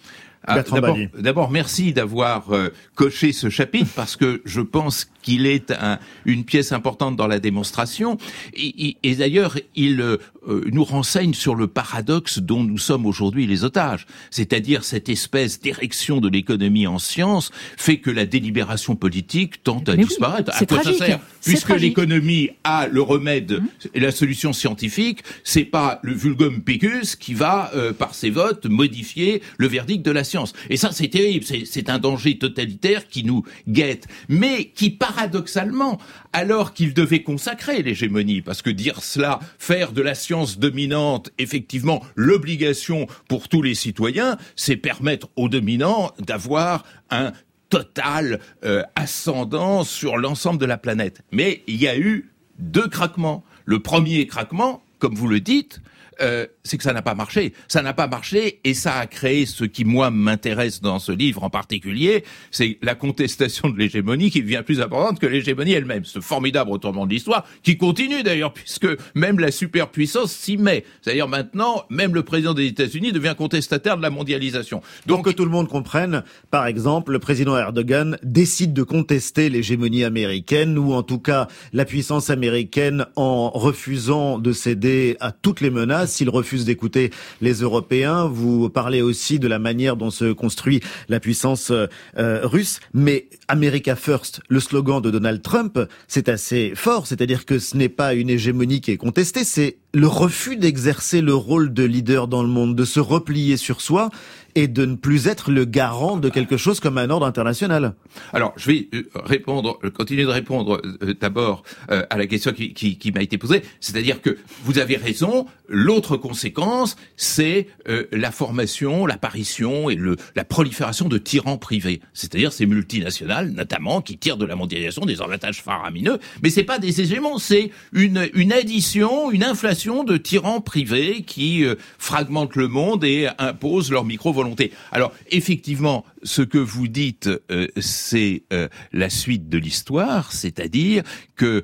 H: D'abord, merci d'avoir coché ce chapitre, parce que je pense qu'il est une pièce importante dans la démonstration. Et d'ailleurs, il nous renseigne sur le paradoxe dont nous sommes aujourd'hui les otages. C'est-à-dire cette espèce d'érection de l'économie en science fait que la délibération politique tente à disparaître.
E: Oui, à quoi ça sert ?
H: Puisque l'économie a le remède et la solution scientifique, c'est pas le vulgum pecus qui va, par ses votes, modifier le verdict de la science. Et ça, c'est terrible. C'est un danger totalitaire qui nous guette. Mais qui, paradoxalement, alors qu'il devait consacrer l'hégémonie, parce que dire cela, faire de la science dominante, effectivement, l'obligation pour tous les citoyens, c'est permettre aux dominants d'avoir un total ascendant sur l'ensemble de la planète. Mais il y a eu 2 craquements. Le premier craquement, comme vous le dites, c'est que ça n'a pas marché. Ça n'a pas marché et ça a créé ce qui, moi, m'intéresse dans ce livre en particulier, c'est la contestation de l'hégémonie qui devient plus importante que l'hégémonie elle-même. Ce formidable retournement de l'histoire qui continue d'ailleurs, puisque même la superpuissance s'y met. C'est-à-dire maintenant, même le président des États-Unis devient contestataire de la mondialisation.
A: Donc, que tout le monde comprenne, par exemple, le président Erdogan décide de contester l'hégémonie américaine, ou en tout cas la puissance américaine, en refusant de céder à toutes les menaces. S'il refuse d'écouter les Européens, vous parlez aussi de la manière dont se construit la puissance russe. Mais America First, le slogan de Donald Trump, c'est assez fort. C'est-à-dire que ce n'est pas une hégémonie qui est contestée, c'est le refus d'exercer le rôle de leader dans le monde, de se replier sur soi et de ne plus être le garant de quelque chose comme un ordre international.
H: Alors, je vais continuer de répondre d'abord à la question qui m'a été posée. C'est-à-dire que vous avez raison, l'autre conséquence, c'est la formation, l'apparition et la prolifération de tyrans privés. C'est-à-dire ces multinationales, notamment, qui tirent de la mondialisation des avantages faramineux. Mais c'est pas des hégémons, c'est une addition, une inflation de tyrans privés qui fragmentent le monde et imposent leur micro-volonté. Alors, effectivement, ce que vous dites, c'est la suite de l'histoire, c'est-à-dire que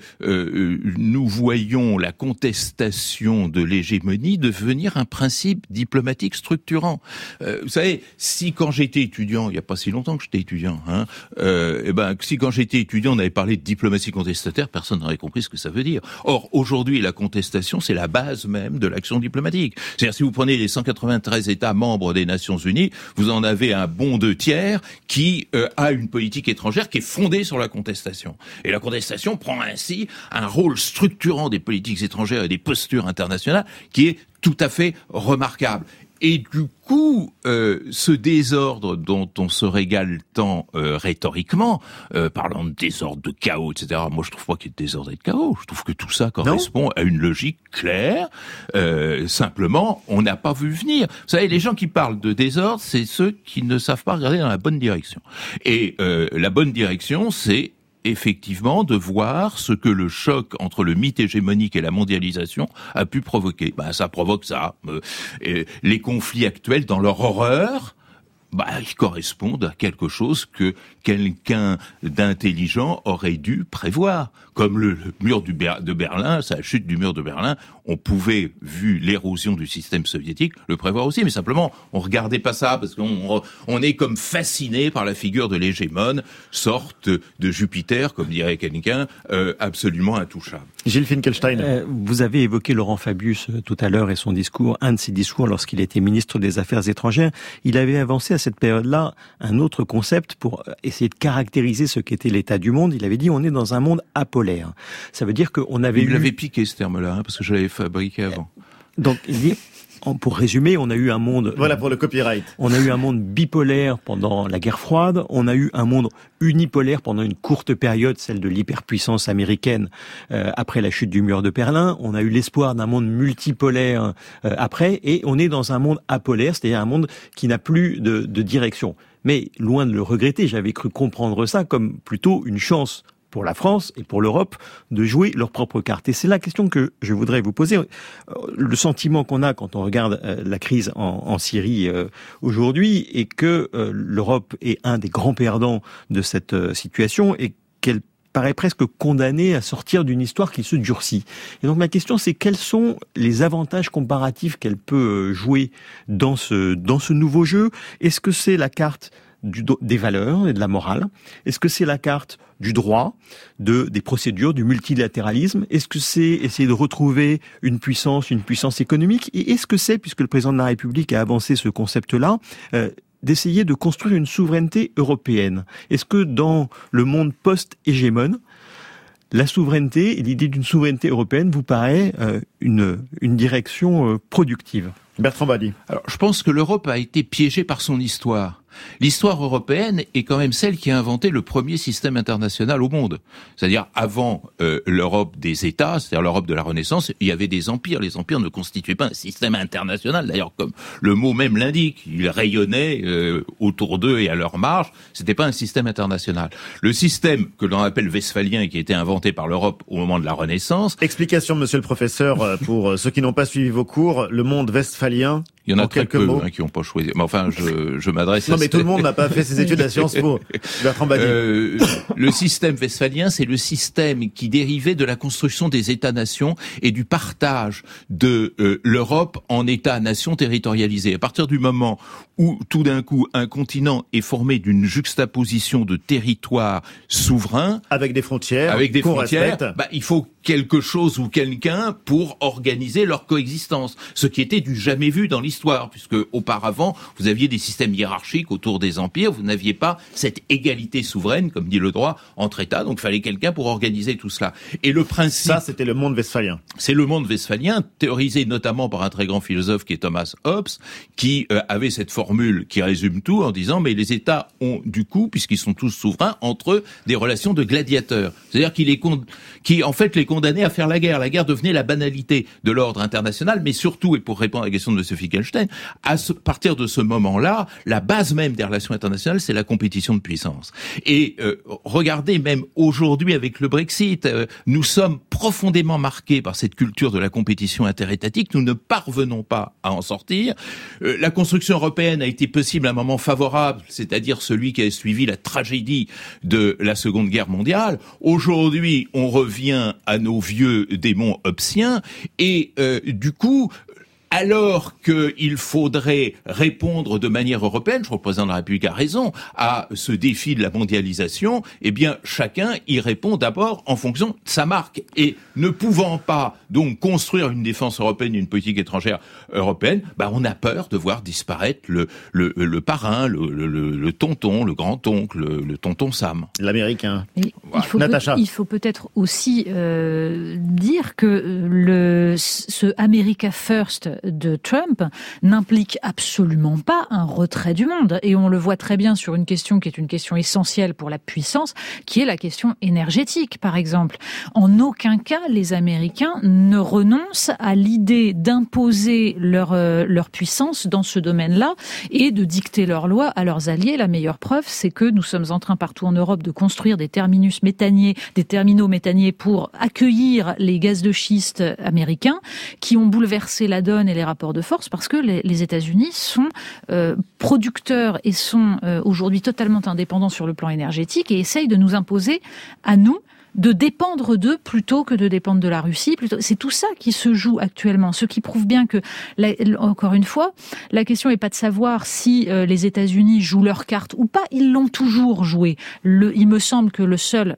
H: nous voyons la contestation de l'hégémonie devenir un principe diplomatique structurant. Vous savez, si quand j'étais étudiant, il n'y a pas si longtemps que j'étais étudiant, si quand j'étais étudiant on avait parlé de diplomatie contestataire, personne n'aurait compris ce que ça veut dire. Or, aujourd'hui, la contestation, c'est la base même de l'action diplomatique. C'est-à-dire, si vous prenez les 193 États membres des Nations Unies, vous en avez un bon 2 tiers qui a une politique étrangère qui est fondée sur la contestation. Et la contestation prend ainsi un rôle structurant des politiques étrangères et des postures internationales qui est tout à fait remarquable. Et du coup, ce désordre dont on se régale tant rhétoriquement, parlant de désordre, de chaos, etc., moi je trouve pas qu'il y ait de désordre et de chaos. Je trouve que tout ça correspond à une logique claire. Simplement, on n'a pas vu venir. Vous savez, les gens qui parlent de désordre, c'est ceux qui ne savent pas regarder dans la bonne direction. Et la bonne direction, c'est effectivement de voir ce que le choc entre le mythe hégémonique et la mondialisation a pu provoquer. Ça provoque ça. Les conflits actuels, dans leur horreur, ils correspondent à quelque chose que quelqu'un d'intelligent aurait dû prévoir. Comme le mur de Berlin, la chute du mur de Berlin, on pouvait, vu l'érosion du système soviétique, le prévoir aussi, mais simplement, on regardait pas ça, parce qu'on est comme fasciné par la figure de l'hégémone, sorte de Jupiter, comme dirait quelqu'un, absolument intouchable.
A: Gilles Finkelstein.
D: Vous avez évoqué Laurent Fabius tout à l'heure et son discours, un de ses discours lorsqu'il était ministre des Affaires étrangères. Il avait avancé à cette période-là un autre concept pour essayer de caractériser ce qu'était l'état du monde. Il avait dit on est dans un monde apolaire. Ça veut dire qu'on avait
H: Vous l'avez piqué ce terme-là, parce que je l'avais fabriqué avant.
D: Donc il dit, pour résumer, on a eu un monde...
A: Voilà pour le copyright.
D: On a eu un monde bipolaire pendant la guerre froide, on a eu un monde unipolaire pendant une courte période, celle de l'hyperpuissance américaine après la chute du mur de Berlin, on a eu l'espoir d'un monde multipolaire après, et on est dans un monde apolaire, c'est-à-dire un monde qui n'a plus de direction. Mais loin de le regretter, j'avais cru comprendre ça comme plutôt une chance pour la France et pour l'Europe de jouer leur propre carte. Et c'est la question que je voudrais vous poser. Le sentiment qu'on a quand on regarde la crise en Syrie aujourd'hui est que l'Europe est un des grands perdants de cette situation et qu'elle paraît presque condamnée à sortir d'une histoire qui se durcit. Et donc ma question, c'est quels sont les avantages comparatifs qu'elle peut jouer dans ce nouveau jeu? Est-ce que c'est la carte des valeurs et de la morale? Est-ce que c'est la carte du droit, des procédures, du multilatéralisme? Est-ce que c'est essayer de retrouver une puissance économique? Et est-ce que c'est, puisque le président de la République a avancé ce concept-là, d'essayer de construire une souveraineté européenne? Est-ce que dans le monde post-hégémone, la souveraineté et l'idée d'une souveraineté européenne vous paraît une direction productive?
A: Bertrand Badi.
H: Alors, je pense que l'Europe a été piégée par son histoire. L'histoire européenne est quand même celle qui a inventé le premier système international au monde. C'est-à-dire, avant l'Europe des États, c'est-à-dire l'Europe de la Renaissance, il y avait des empires. Les empires ne constituaient pas un système international. D'ailleurs, comme le mot même l'indique, ils rayonnaient autour d'eux et à leur marge. C'était pas un système international. Le système que l'on appelle westphalien, qui a été inventé par l'Europe au moment de la Renaissance...
A: Explication, monsieur le professeur, pour ceux qui n'ont pas suivi vos cours, le monde westphalien...
H: Il y en a très peu qui n'ont pas choisi. Mais enfin, je m'adresse à...
A: Non, mais tout le monde n'a pas fait ses études à Sciences Po. Bertrand Badi.
H: Le système westphalien, c'est le système qui dérivait de la construction des États-nations et du partage de l'Europe en États-nations territorialisés. À partir du moment où, tout d'un coup, un continent est formé d'une juxtaposition de territoires souverains...
A: Avec des frontières
H: respecte. Il faut quelque chose ou quelqu'un pour organiser leur coexistence. Ce qui était du jamais vu dans l'histoire, puisque auparavant, vous aviez des systèmes hiérarchiques autour des empires, vous n'aviez pas cette égalité souveraine, comme dit le droit, entre États, donc il fallait quelqu'un pour organiser tout cela. Et le principe...
A: Ça, c'était le monde westphalien.
H: C'est le monde westphalien, théorisé notamment par un très grand philosophe qui est Thomas Hobbes, qui avait cette formule qui résume tout en disant, mais les États ont du coup, puisqu'ils sont tous souverains, entre eux, des relations de gladiateurs. C'est-à-dire qui en fait les condamnait à faire la guerre. La guerre devenait la banalité de l'ordre international, mais surtout, et pour répondre à la question de M. Finkelstein, à partir de ce moment-là, la base même des relations internationales, c'est la compétition de puissance. Et regardez, même aujourd'hui avec le Brexit, nous sommes profondément marqués par cette culture de la compétition interétatique. Nous ne parvenons pas à en sortir. La construction européenne a été possible à un moment favorable, c'est-à-dire celui qui a suivi la tragédie de la Seconde Guerre mondiale. Aujourd'hui, on revient à nos vieux démons hobbesiens et du coup, alors qu'il faudrait répondre de manière européenne, je crois que le président de la République a raison, à ce défi de la mondialisation, eh bien, chacun y répond d'abord en fonction de sa marque. Et ne pouvant pas, donc, construire une défense européenne, une politique étrangère européenne, on a peur de voir disparaître le parrain, le tonton, le grand-oncle, le tonton Sam.
A: L'américain.
E: Voilà. Il faut peut-être aussi dire que ce America First de Trump n'implique absolument pas un retrait du monde. Et on le voit très bien sur une question qui est une question essentielle pour la puissance, qui est la question énergétique, par exemple. En aucun cas, les Américains ne renoncent à l'idée d'imposer leur puissance dans ce domaine-là et de dicter leurs lois à leurs alliés. La meilleure preuve, c'est que nous sommes en train partout en Europe de construire des terminaux méthaniers pour accueillir les gaz de schiste américains qui ont bouleversé la donne et les rapports de force, parce que les États-Unis sont producteurs et sont aujourd'hui totalement indépendants sur le plan énergétique et essayent de nous imposer à nous de dépendre d'eux plutôt que de dépendre de la Russie. C'est tout ça qui se joue actuellement, ce qui prouve bien que, encore une fois, la question n'est pas de savoir si les États-Unis jouent leur carte ou pas, ils l'ont toujours joué. Il me semble que la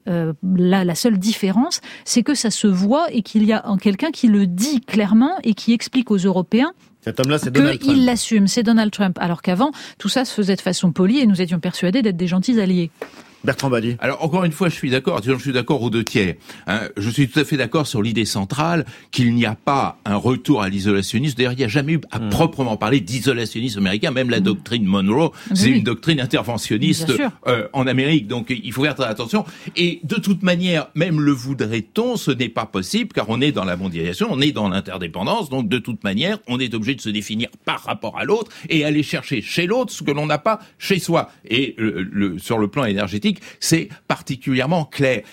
E: seule différence, c'est que ça se voit et qu'il y a quelqu'un qui le dit clairement et qui explique aux Européens
A: cet homme-là, c'est Donald Trump.
E: Qu'il l'assume, c'est Donald Trump. Alors qu'avant, tout ça se faisait de façon polie et nous étions persuadés d'être des gentils alliés.
A: Bertrand Badi.
H: Alors, encore une fois, je suis d'accord aux 2 tiers. Je suis tout à fait d'accord sur l'idée centrale qu'il n'y a pas un retour à l'isolationnisme. D'ailleurs, il n'y a jamais eu, à proprement parler, d'isolationnisme américain. Même la doctrine Monroe, c'est une doctrine interventionniste en Amérique. Donc, il faut faire très attention. Et de toute manière, même le voudrait-on, ce n'est pas possible, car on est dans la mondialisation, on est dans l'interdépendance. Donc, de toute manière, on est obligé de se définir par rapport à l'autre et aller chercher chez l'autre ce que l'on n'a pas chez soi. Et sur le plan énergétique, c'est particulièrement clair.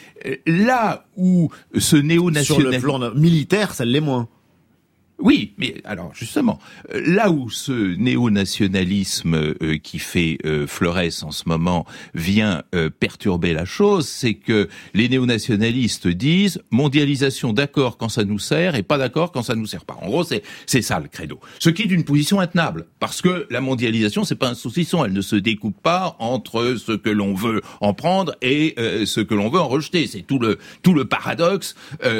H: Là où ce néo-nationalisme...
A: Sur le plan militaire, ça l'est moins.
H: Oui, mais alors justement, là où ce néo-nationalisme qui fait fleuresse en ce moment vient perturber la chose, c'est que les néo-nationalistes disent mondialisation d'accord quand ça nous sert et pas d'accord quand ça nous sert pas. En gros, c'est ça le credo. Ce qui est une position intenable, parce que la mondialisation, c'est pas un saucisson, elle ne se découpe pas entre ce que l'on veut en prendre et ce que l'on veut en rejeter. C'est tout le paradoxe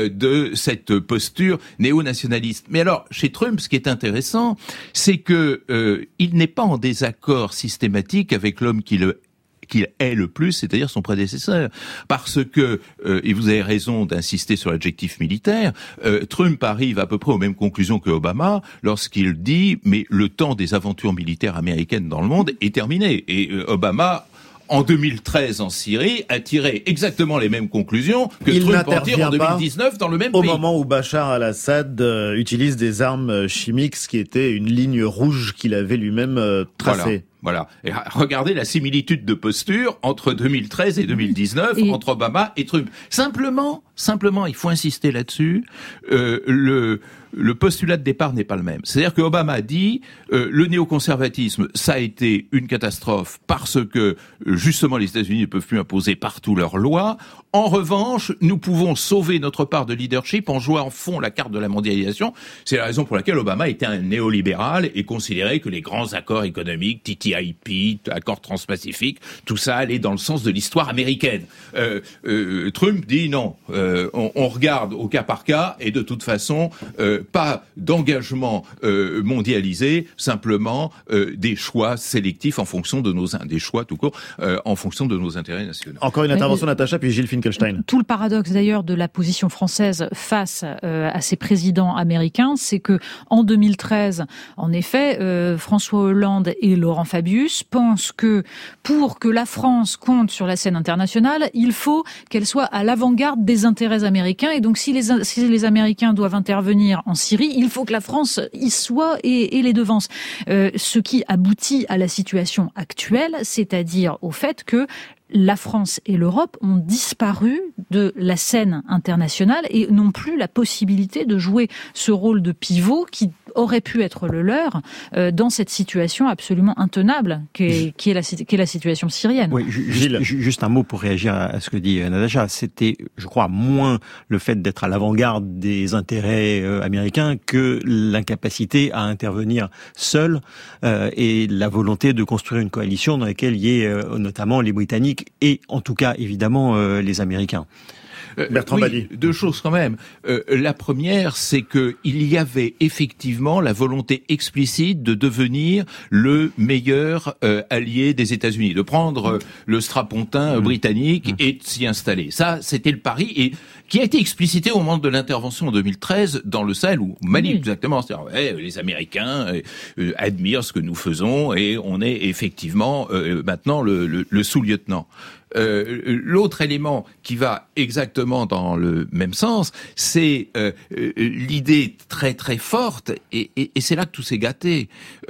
H: de cette posture néo-nationaliste. Mais alors, chez Trump, ce qui est intéressant, c'est que il n'est pas en désaccord systématique avec l'homme qu'il est le plus, c'est-à-dire son prédécesseur. Parce que, et vous avez raison d'insister sur l'adjectif militaire, Trump arrive à peu près aux mêmes conclusions que Obama lorsqu'il dit « mais le temps des aventures militaires américaines dans le monde est terminé ». Et Obama... en 2013 en Syrie, a tiré exactement les mêmes conclusions que Trump en tire en 2019 dans le même pays.
A: Au moment où Bachar al-Assad utilise des armes chimiques, ce qui était une ligne rouge qu'il avait lui-même tracée.
H: Voilà. Et regardez la similitude de posture entre 2013 et 2019, entre Obama et Trump. Simplement, il faut insister là-dessus, le postulat de départ n'est pas le même. C'est-à-dire que Obama dit le néoconservatisme, ça a été une catastrophe parce que justement les États-Unis ne peuvent plus imposer partout leurs lois. En revanche, nous pouvons sauver notre part de leadership en jouant à fond la carte de la mondialisation. C'est la raison pour laquelle Obama était un néolibéral et considérait que les grands accords économiques, TTIP, accords transpacifiques, tout ça allait dans le sens de l'histoire américaine. Trump dit non, on regarde au cas par cas et de toute façon pas d'engagement mondialisé, simplement des choix sélectifs en fonction de des choix tout court en fonction de nos intérêts nationaux.
A: Encore une intervention, Natacha, puis Gilles Finkelstein.
E: Tout le paradoxe d'ailleurs de la position française face à ces présidents américains, c'est que en 2013, en effet, François Hollande et Laurent Fabius pensent que pour que la France compte sur la scène internationale, il faut qu'elle soit à l'avant-garde des intérêts américains. Et donc, si les Américains doivent intervenir en Syrie, il faut que la France y soit et les devance. Ce qui aboutit à la situation actuelle, c'est-à-dire au fait que la France et l'Europe ont disparu de la scène internationale et n'ont plus la possibilité de jouer ce rôle de pivot qui aurait pu être le leur dans cette situation absolument intenable qui est la situation syrienne.
D: Oui, juste un mot pour réagir à ce que dit Natacha. C'était, je crois, moins le fait d'être à l'avant-garde des intérêts américains que l'incapacité à intervenir seul et la volonté de construire une coalition dans laquelle il y ait notamment les Britanniques et en tout cas évidemment les Américains.
A: Bertrand Badi.
H: Deux choses quand même. La première, c'est que il y avait effectivement la volonté explicite de devenir le meilleur allié des États-Unis, de prendre le strapontin britannique et de s'y installer. Ça, c'était le pari et qui a été explicité au moment de l'intervention en 2013 dans le Sahel ou Mali exactement. C'est-à-dire, les Américains admirent ce que nous faisons et on est effectivement maintenant le sous-lieutenant. L'autre élément qui va exactement dans le même sens, c'est l'idée très très forte, et c'est là que tout s'est gâté,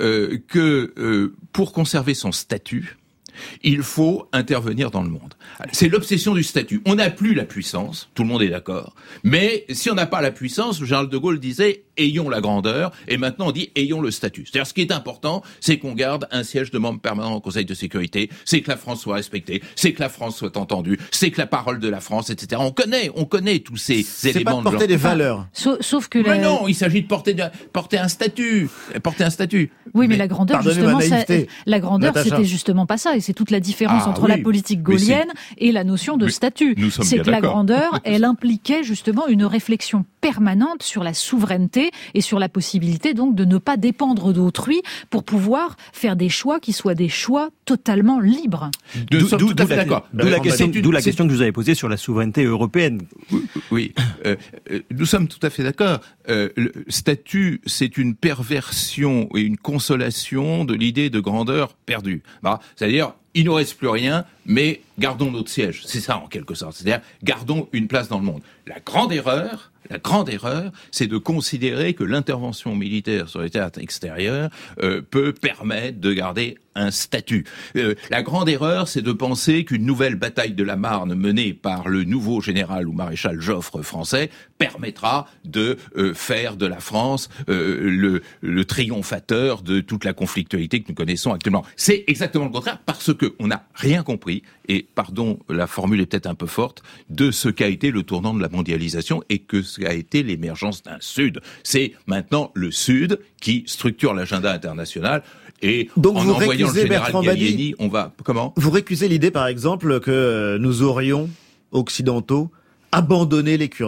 H: que pour conserver son statut, il faut intervenir dans le monde. C'est l'obsession du statut. On n'a plus la puissance, tout le monde est d'accord, mais si on n'a pas la puissance, le général de Gaulle disait, ayons la grandeur, et maintenant on dit ayons le statut. C'est-à-dire ce qui est important, c'est qu'on garde un siège de membre permanent au Conseil de sécurité, c'est que la France soit respectée, c'est que la France soit entendue, c'est que la parole de la France, etc. On connaît tous ces éléments.
A: C'est pas de porter des valeurs.
E: Sauf que
H: mais non, il s'agit de porter un statut.
E: Oui, mais la grandeur, justement, la grandeur, c'était justement pas ça, et c'est toute la différence entre la politique gaulienne et la notion de statut. C'est que la grandeur, elle impliquait justement une réflexion permanente sur la souveraineté et sur la possibilité donc de ne pas dépendre d'autrui pour pouvoir faire des choix qui soient des choix totalement libres.
D: D'où la question que vous avez posée sur la souveraineté européenne.
H: Oui, nous sommes tout à fait d'accord. Le statut, c'est une perversion et une consolation de l'idée de grandeur perdue. C'est-à-dire, il nous reste plus rien, mais gardons notre siège. C'est ça, en quelque sorte. C'est-à-dire, gardons une place dans le monde. La grande erreur, c'est de considérer que l'intervention militaire sur les théâtres extérieurs peut permettre de garder un statut. La grande erreur, c'est de penser qu'une nouvelle bataille de la Marne menée par le nouveau général ou maréchal Joffre français permettra de faire de la France le triomphateur de toute la conflictualité que nous connaissons actuellement. C'est exactement le contraire, parce que on n'a rien compris, et pardon, la formule est peut-être un peu forte, de ce qu'a été le tournant de la mondialisation et que ce qu'a été l'émergence d'un Sud. C'est maintenant le Sud qui structure l'agenda international. Et donc en envoyant le général Gallieni, on va... Comment ?
A: Vous récusez l'idée, par exemple, que nous aurions, occidentaux, abandonné les Kurdes ?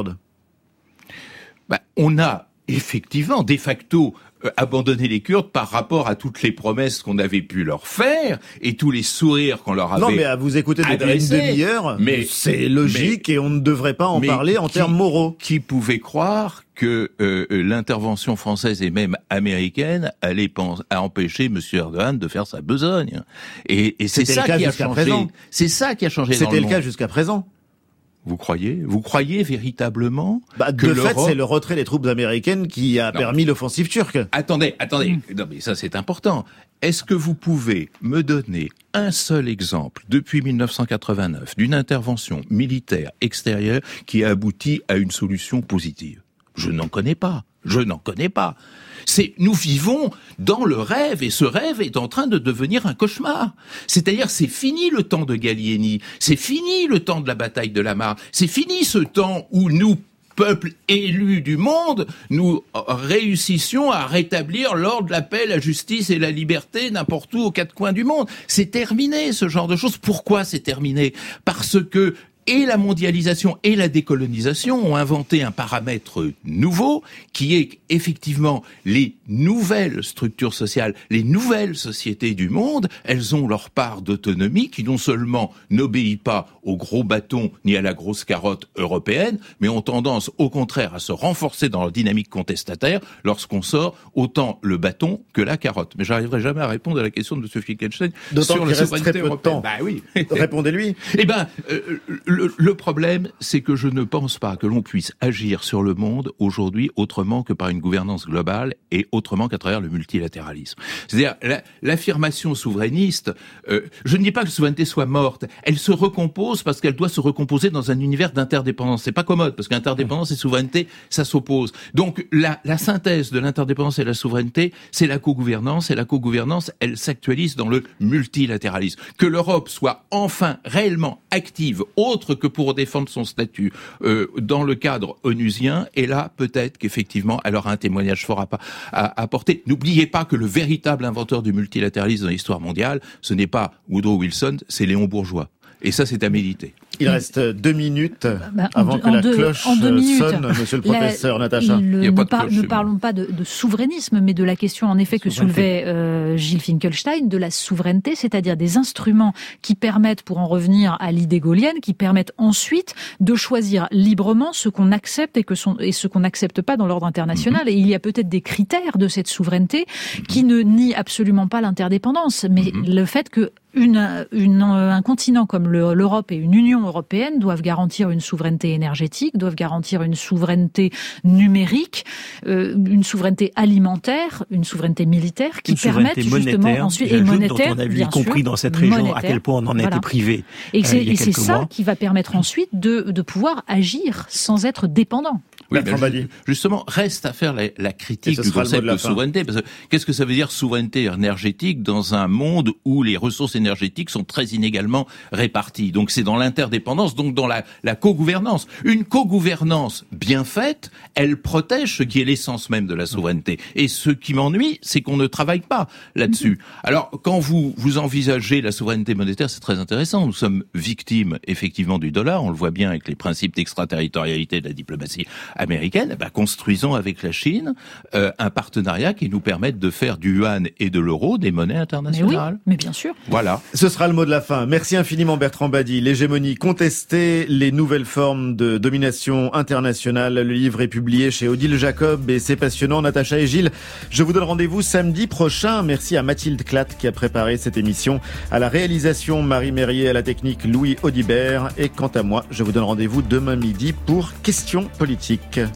H: On a effectivement, de facto, abandonné les Kurdes par rapport à toutes les promesses qu'on avait pu leur faire et tous les sourires qu'on leur avait adressés.
A: Non, mais à vous écouter une demi-heure, c'est logique et on ne devrait pas en parler en termes moraux.
H: Qui pouvait croire que l'intervention française et même américaine allait empêcher M. Erdogan de faire sa besogne. Et c'est ça qui a changé. C'est ça qui a changé dans le monde.
A: C'était le cas jusqu'à présent.
H: Vous croyez véritablement que
A: de fait, c'est le retrait des troupes américaines qui a permis l'offensive turque.
H: Attendez. Non, mais ça, c'est important. Est-ce que vous pouvez me donner un seul exemple, depuis 1989, d'une intervention militaire extérieure qui a abouti à une solution positive ? Je n'en connais pas. Nous vivons dans le rêve, et ce rêve est en train de devenir un cauchemar. C'est-à-dire, c'est fini le temps de Gallieni, c'est fini le temps de la bataille de la Marne, c'est fini ce temps où nous, peuple élu du monde, nous réussissions à rétablir l'ordre, la paix, la justice et la liberté n'importe où aux quatre coins du monde. C'est terminé, ce genre de choses. Pourquoi c'est terminé ? Parce que et la mondialisation et la décolonisation ont inventé un paramètre nouveau qui est effectivement les nouvelles structures sociales, les nouvelles sociétés du monde. Elles ont leur part d'autonomie qui non seulement n'obéit pas au gros bâton ni à la grosse carotte européenne, mais ont tendance au contraire à se renforcer dans leur dynamique contestataire lorsqu'on sort autant le bâton que la carotte. Mais j'arriverai jamais à répondre à la question de M. Finkelstein sur la souveraineté européenne.
A: Oui. Répondez-lui.
H: Le problème, c'est que je ne pense pas que l'on puisse agir sur le monde aujourd'hui autrement que par une gouvernance globale et autrement qu'à travers le multilatéralisme. C'est-à-dire, l'affirmation souverainiste, je ne dis pas que la souveraineté soit morte, elle se recompose parce qu'elle doit se recomposer dans un univers d'interdépendance. C'est pas commode, parce qu'interdépendance et souveraineté, ça s'oppose. Donc, la synthèse de l'interdépendance et de la souveraineté, c'est la co-gouvernance, et la co-gouvernance, elle s'actualise dans le multilatéralisme. Que l'Europe soit enfin réellement active, autre que pour défendre son statut dans le cadre onusien, et là, peut-être qu'effectivement, elle aura un témoignage fort à apporter. N'oubliez pas que le véritable inventeur du multilatéralisme dans l'histoire mondiale, ce n'est pas Woodrow Wilson, c'est Léon Bourgeois. Et ça, c'est à méditer.
A: Il reste 2 minutes avant que la cloche sonne, monsieur le professeur Natacha.
E: Ne parlons pas de souverainisme, mais de la question, en effet, que soulevait Gilles Finkelstein, de la souveraineté, c'est-à-dire des instruments qui permettent, pour en revenir à l'idée gaulienne, qui permettent ensuite de choisir librement ce qu'on accepte et ce qu'on n'accepte pas dans l'ordre international. Et il y a peut-être des critères de cette souveraineté qui ne nient absolument pas l'interdépendance, mais le fait que un continent comme l'Europe et une Union européenne doivent garantir une souveraineté énergétique, doivent garantir une souveraineté numérique, une souveraineté alimentaire, une souveraineté militaire qui permettent justement ensuite et monétaire,
D: dont on a vu, y compris dans cette région, à quel point on en a été privé.
E: Et c'est ça qui va permettre ensuite de pouvoir agir sans être dépendant.
H: Justement, reste à faire la critique du concept de souveraineté. Parce que qu'est-ce que ça veut dire souveraineté énergétique dans un monde où les ressources énergétiques sont très inégalement réparties? Donc c'est dans l'interdépendance, donc dans la co-gouvernance. Une co-gouvernance bien faite, elle protège ce qui est l'essence même de la souveraineté. Et ce qui m'ennuie, c'est qu'on ne travaille pas là-dessus. Alors, quand vous envisagez la souveraineté monétaire, c'est très intéressant. Nous sommes victimes, effectivement, du dollar. On le voit bien avec les principes d'extraterritorialité de la diplomatie américaine. Construisons avec la Chine un partenariat qui nous permette de faire du yuan et de l'euro des monnaies internationales.
E: Mais bien sûr.
H: Voilà.
A: Ce sera le mot de la fin. Merci infiniment Bertrand Badi. L'hégémonie contestée, les nouvelles formes de domination internationale. Le livre est publié chez Odile Jacob et c'est passionnant. Natacha et Gilles, je vous donne rendez-vous samedi prochain. Merci à Mathilde Clatte qui a préparé cette émission. À la réalisation, Marie Merrier, à la technique, Louis Audibert. Et quant à moi, je vous donne rendez-vous demain midi pour Questions politiques.